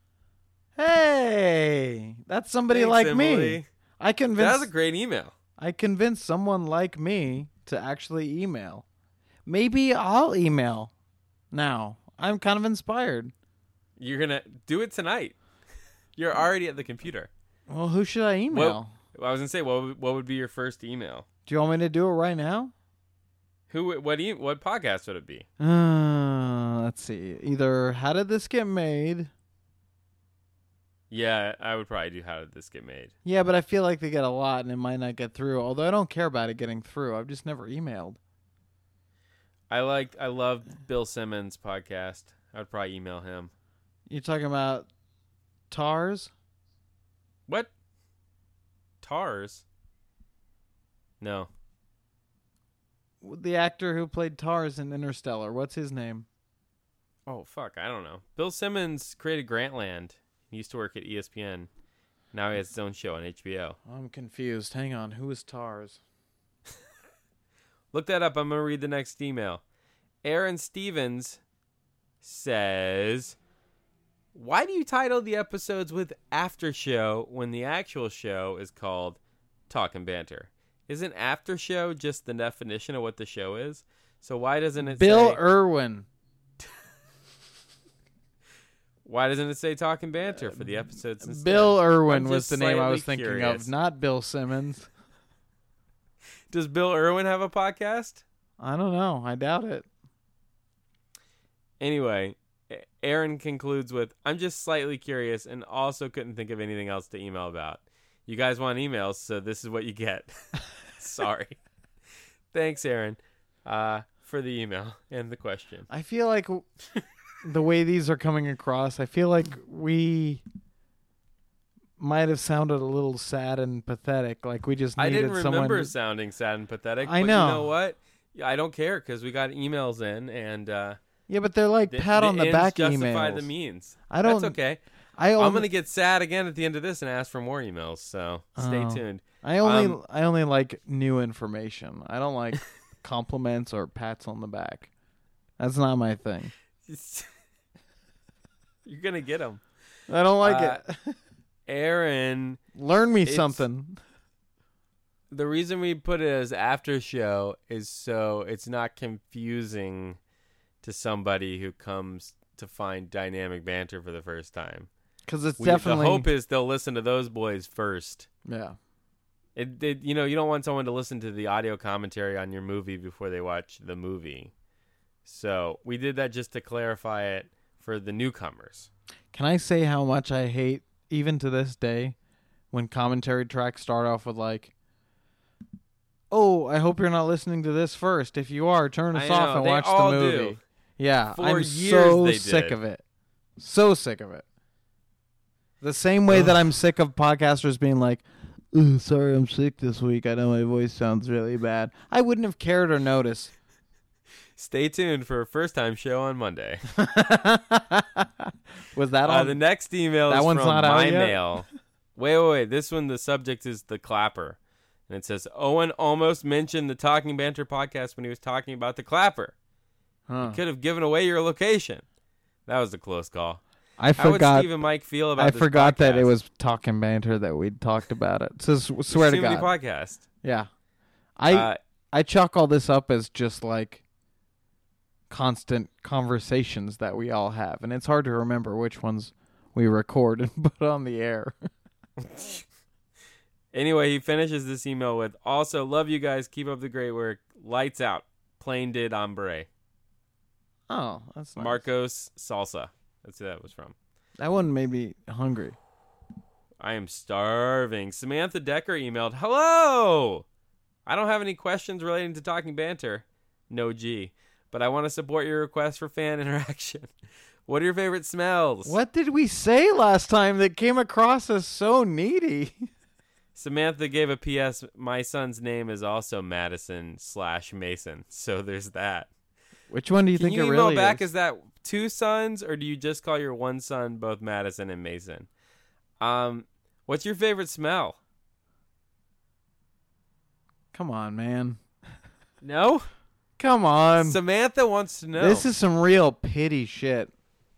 Hey, that's somebody Thanks, like Emily. me. I That convinced was a great email. I convinced someone like me to actually email. Maybe I'll email now. I'm kind of inspired. You're going to do it tonight. You're already at the computer. Well, who should I email? What, I was gonna say, what would, what would be your first email? Do you want me to do it right now? Who? What? E- what podcast would it be? Uh, let's see. Either how did this get made? Yeah, I would probably do how did this get made. Yeah, but I feel like they get a lot and it might not get through. Although I don't care about it getting through. I've just never emailed. I liked. I loved Bill Simmons' podcast. I would probably email him. You're talking about Tars? What? Tars? No. The actor who played Tars in Interstellar. What's his name? Oh, fuck. I don't know. Bill Simmons created Grantland. He used to work at E S P N. Now he has his own show on H B O. I'm confused. Hang on. Who is Tars? Look that up. I'm going to read the next email. Aaron Stevens says, why do you title the episodes with After Show when the actual show is called Talkin' Banter? Isn't After Show just the definition of what the show is? So why doesn't it Bill say... Irwin. Why doesn't it say Talkin' Banter for the episodes instead? Bill Irwin I'm was just the name I was slightly thinking curious. of, not Bill Simmons. Does Bill Irwin have a podcast? I don't know. I doubt it. Anyway, Aaron concludes with, I'm just slightly curious and also couldn't think of anything else to email about. You guys want emails, so this is what you get. Sorry. Thanks, Aaron, uh, for the email and the question. I feel like w- the way these are coming across, I feel like we might have sounded a little sad and pathetic. Like we just needed I didn't remember someone to... sounding sad and pathetic. I but know. You know what? I don't care because we got emails in, and uh, Yeah, but they're like the, pat the on the ends back justify emails. the means. I don't. That's okay. I only, I'm gonna get sad again at the end of this and ask for more emails. So stay Oh. tuned. I only. um, I only like new information. I don't like compliments or pats on the back. That's not my thing. You're gonna get them. I don't like Uh, it. Aaron, Learn me it's- something. the reason we put it as after show is so it's not confusing to somebody who comes to find dynamic banter for the first time. Because it's We- definitely. the hope is they'll listen to those boys first. Yeah. It, it, you know, you don't want someone to listen to the audio commentary on your movie before they watch the movie. So we did that just to clarify it for the newcomers. Can I say how much I hate, even to this day, when commentary tracks start off with like, "Oh, I hope you're not listening to this first. If you are, turn us I off know, and they watch the all movie." do. Yeah, For I'm years so they sick did. of it. So sick of it. The same way that I'm sick of podcasters being like, "Ugh, sorry, I'm sick this week. I know my voice sounds really bad." I wouldn't have cared or noticed. Stay tuned for a first time show on Monday. Was that Uh, on? the next email That is one's from not out my yet? mail. Wait, wait, wait. This one, the subject is the clapper. And it says, Owen almost mentioned the Talking Banter podcast when he was talking about the clapper. Huh. Could have given away your location. That was a close call. I How would forgot. Steve and Mike feel about I this forgot that it podcast? was talking banter that we talked about it. So s- swear to Too many God. podcast. Yeah, I Uh, I chalk all this up as just like constant conversations that we all have, and it's hard to remember which ones we record and put on the air. Anyway, he finishes this email with, also, love you guys. Keep up the great work. Lights out. Plain did ombre. Oh, that's nice. Marcos Salsa. That's who that was from. That one made me hungry. I am starving. Samantha Decker emailed, hello! I don't have any questions relating to Talking Banter. No G. But I want to support your request for fan interaction. What are your favorite smells? What did we say last time that came across as so needy? Samantha gave a P S. My son's name is also Madison slash Mason. So there's that. Which one do you Can think you it email really back? is? Is that two sons, or do you just call your one son both Madison and Mason? Um, what's your favorite smell? Come on, man. No? Come on. Samantha wants to know. This is some real pity shit.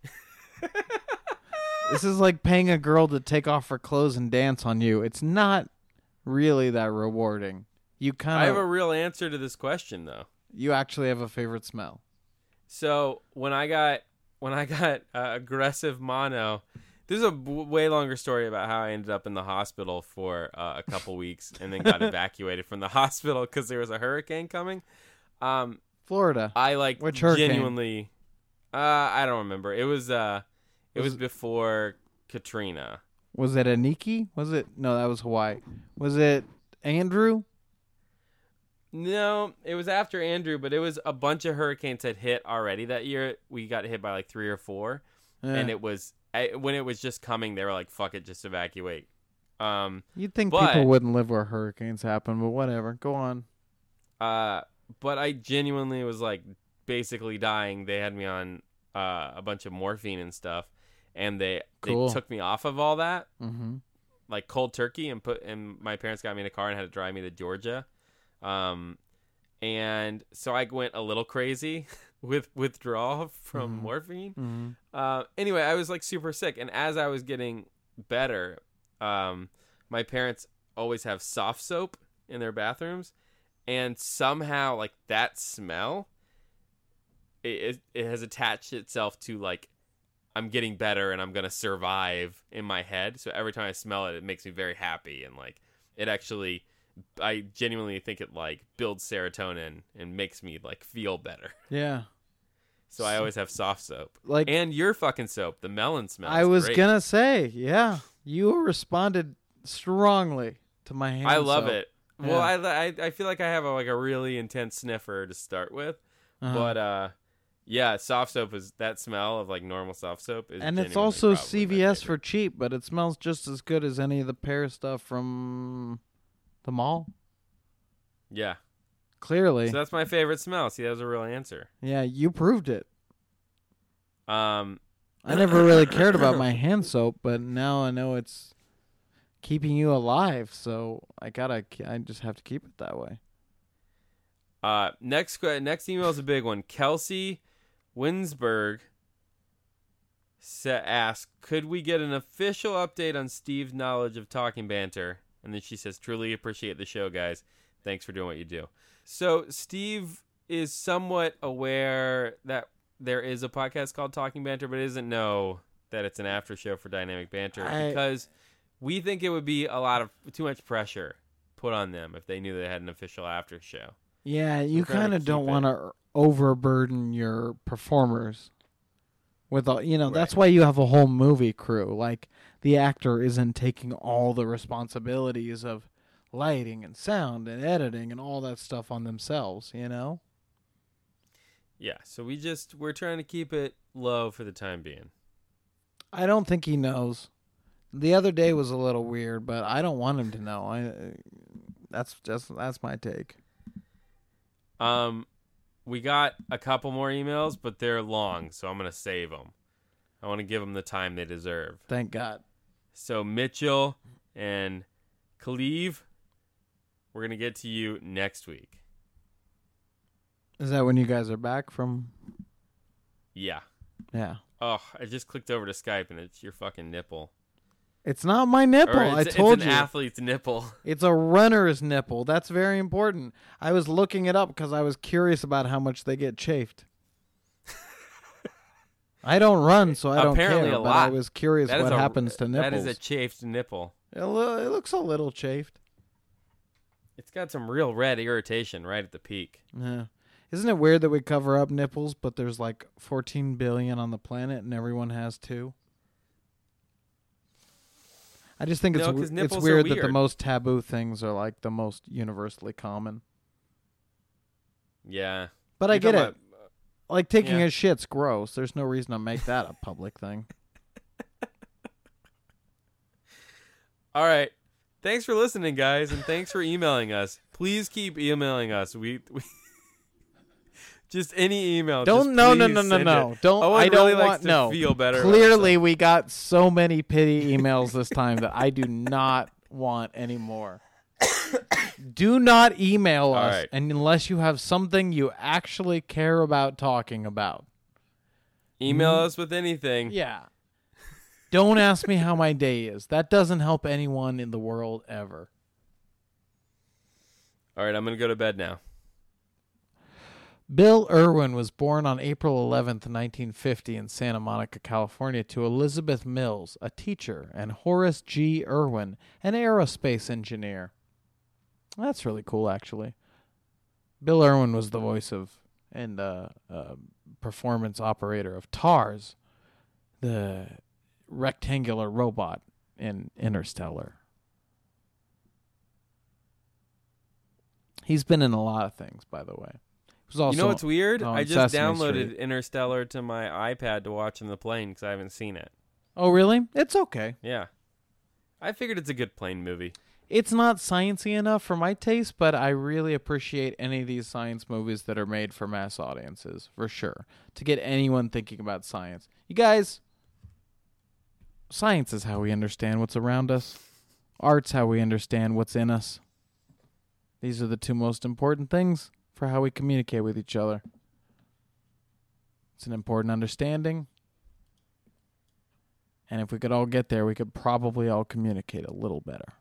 This is like paying a girl to take off her clothes and dance on you. It's not really that rewarding. You I kind have a of real answer to this question, though. you actually have a favorite smell. So when I got when I got uh, aggressive mono, This is a w- way longer story about how I ended up in the hospital for uh, a couple weeks and then got evacuated from the hospital because there was a hurricane coming. Um, Florida. I like Which hurricane? genuinely. Uh, I don't remember. It was uh, it was, Was- before Katrina. Was it Aniki? Was it? No, that was Hawaii. Was it Andrew? No, it was after Andrew, but it was a bunch of hurricanes had hit already that year. We got hit by like three or four, Yeah. and it was I, when it was just coming. They were like, "Fuck it, just evacuate." Um, You'd think but- people wouldn't live where hurricanes happen, but whatever. Go on. uh, but I genuinely was like basically dying. They had me on uh, a bunch of morphine and stuff, and they Cool. they took me off of all that Mm-hmm. like cold turkey and put and my parents got me in a car and had to drive me to Georgia. Um, and so I went a little crazy with withdrawal from Mhm. morphine. Mm-hmm. Uh, anyway, I was like super sick, and as I was getting better, um, my parents always have soft soap in their bathrooms, and somehow like that smell, it it, it has attached itself to like I'm getting better and I'm gonna survive in my head. So every time I smell it, it makes me very happy, and like it actually, I genuinely think it like builds serotonin and makes me like feel better. Yeah. So I always have soft soap. Like And your fucking soap, the melon smell. I is was great. gonna say, yeah, you responded strongly to my hand. I love soap. it. Yeah. Well, I, I I feel like I have a, like a really intense sniffer to start with, Uh-huh. but uh, yeah, soft soap is that smell of like normal soft soap is. and it's genuinely also probably C my V S favorite. for cheap, but it smells just as good as any of the pear stuff from the mall. Yeah, Clearly, so that's my favorite smell. See, that was a real answer. yeah, you proved it. Um, I never really cared about my hand soap, but now I know it's keeping you alive. So I gotta, I just have to keep it that way. uh, next que- next email is a big one. Kelsey Winsberg sa- asked, "Could we get an official update on Steve's knowledge of Talking Banter?" And then she says, "Truly appreciate the show, guys. Thanks for doing what you do." So Steve is somewhat aware that there is a podcast called Talking Banter, but doesn't know that it's an after show for Dynamic Banter I- because we think it would be a lot of too much pressure put on them if they knew they had an official after show. Yeah, you We're trying to kind of don't keep it- want to overburden your performers with all, you know, Right. that's why you have a whole movie crew. Like the actor isn't taking all the responsibilities of lighting and sound and editing and all that stuff on themselves, you know? Yeah, so we just we're trying to keep it low for the time being. I don't think he knows. The other day was a little weird, but I don't want him to know. I that's just that's my take. Um, we got a couple more emails, but they're long, so I'm gonna save them. I want to give them the time they deserve. Thank God. So Mitchell and Khalif, we're gonna get to you next week. Is that when you guys are back from? Yeah. Yeah. Oh, I just clicked over to Skype and it's your fucking nipple. It's not my nipple. Or I it's, told it's an you. athlete's nipple. It's a runner's nipple. That's very important. I was looking it up because I was curious about how much they get chafed. I don't run, so I don't Apparently care. a But I lot. was curious That is what a- happens to nipples. That is a chafed nipple. It, lo- it looks a little chafed. It's got some real red irritation right at the peak. Yeah. Isn't it weird that we cover up nipples, but there's like fourteen billion on the planet and everyone has two? I just think it's No, w- 'cause it's nipples are weird that the weird. most taboo things are like the most universally common. Yeah. But I You're get it. talking about- Like taking Yeah. a shit's gross. There's no reason to make that a public thing. All right. Thanks for listening, guys, and thanks for emailing us. Please keep emailing us. We, we just any email. Don't just no no please no no send no. it. Don't Owen I don't really want likes to no. feel better. about Clearly himself. we got so many pity emails this time that I do not want anymore. Do not email All us right. and unless you have something you actually care about talking about. email us with anything. Yeah. Don't ask me how my day is. That doesn't help anyone in the world ever. All right, I'm gonna go to bed now. Bill Irwin was born on April eleventh, nineteen fifty in Santa Monica, California to Elizabeth Mills, a teacher, and Horace G. Irwin, an aerospace engineer. That's really cool, actually. Bill Irwin was the voice of and uh, uh, performance operator of TARS, the rectangular robot in Interstellar. He's been in a lot of things, by the way. He was also you know what's weird? on I just Sesame downloaded Street. Interstellar to my iPad to watch in the plane because I haven't seen it. Oh, really? It's okay. Yeah. I figured it's a good plane movie. It's not sciencey enough for my taste, but I really appreciate any of these science movies that are made for mass audiences, for sure. To get anyone thinking about science. You guys, science is how we understand what's around us. Art's how we understand what's in us. These are the two most important things for how we communicate with each other. It's an important understanding. And if we could all get there, we could probably all communicate a little better.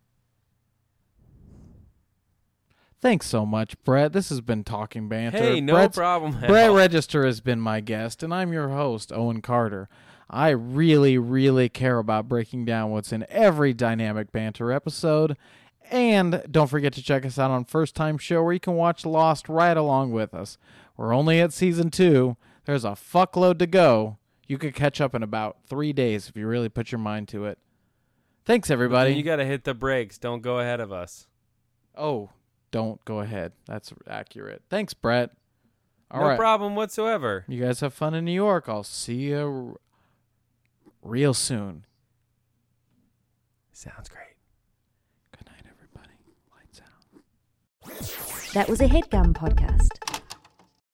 Thanks so much, Brett. This has been Talking Banter. Hey, no Brett's, problem. at Brett all. Register has been my guest, and I'm your host, Owen Carter. I really, really care about breaking down what's in every Dynamic Banter episode. And don't forget to check us out on First Time Show, where you can watch Lost right along with us. We're only at season two. There's a fuckload to go. You could catch up in about three days if you really put your mind to it. Thanks, everybody. You got to hit the brakes. Don't go ahead of us. Oh, don't go ahead. That's accurate. Thanks, Brett. All no right. problem whatsoever. You guys have fun in New York. I'll see you real soon. Sounds great. Good night, everybody. Lights out. That was a HeadGum podcast.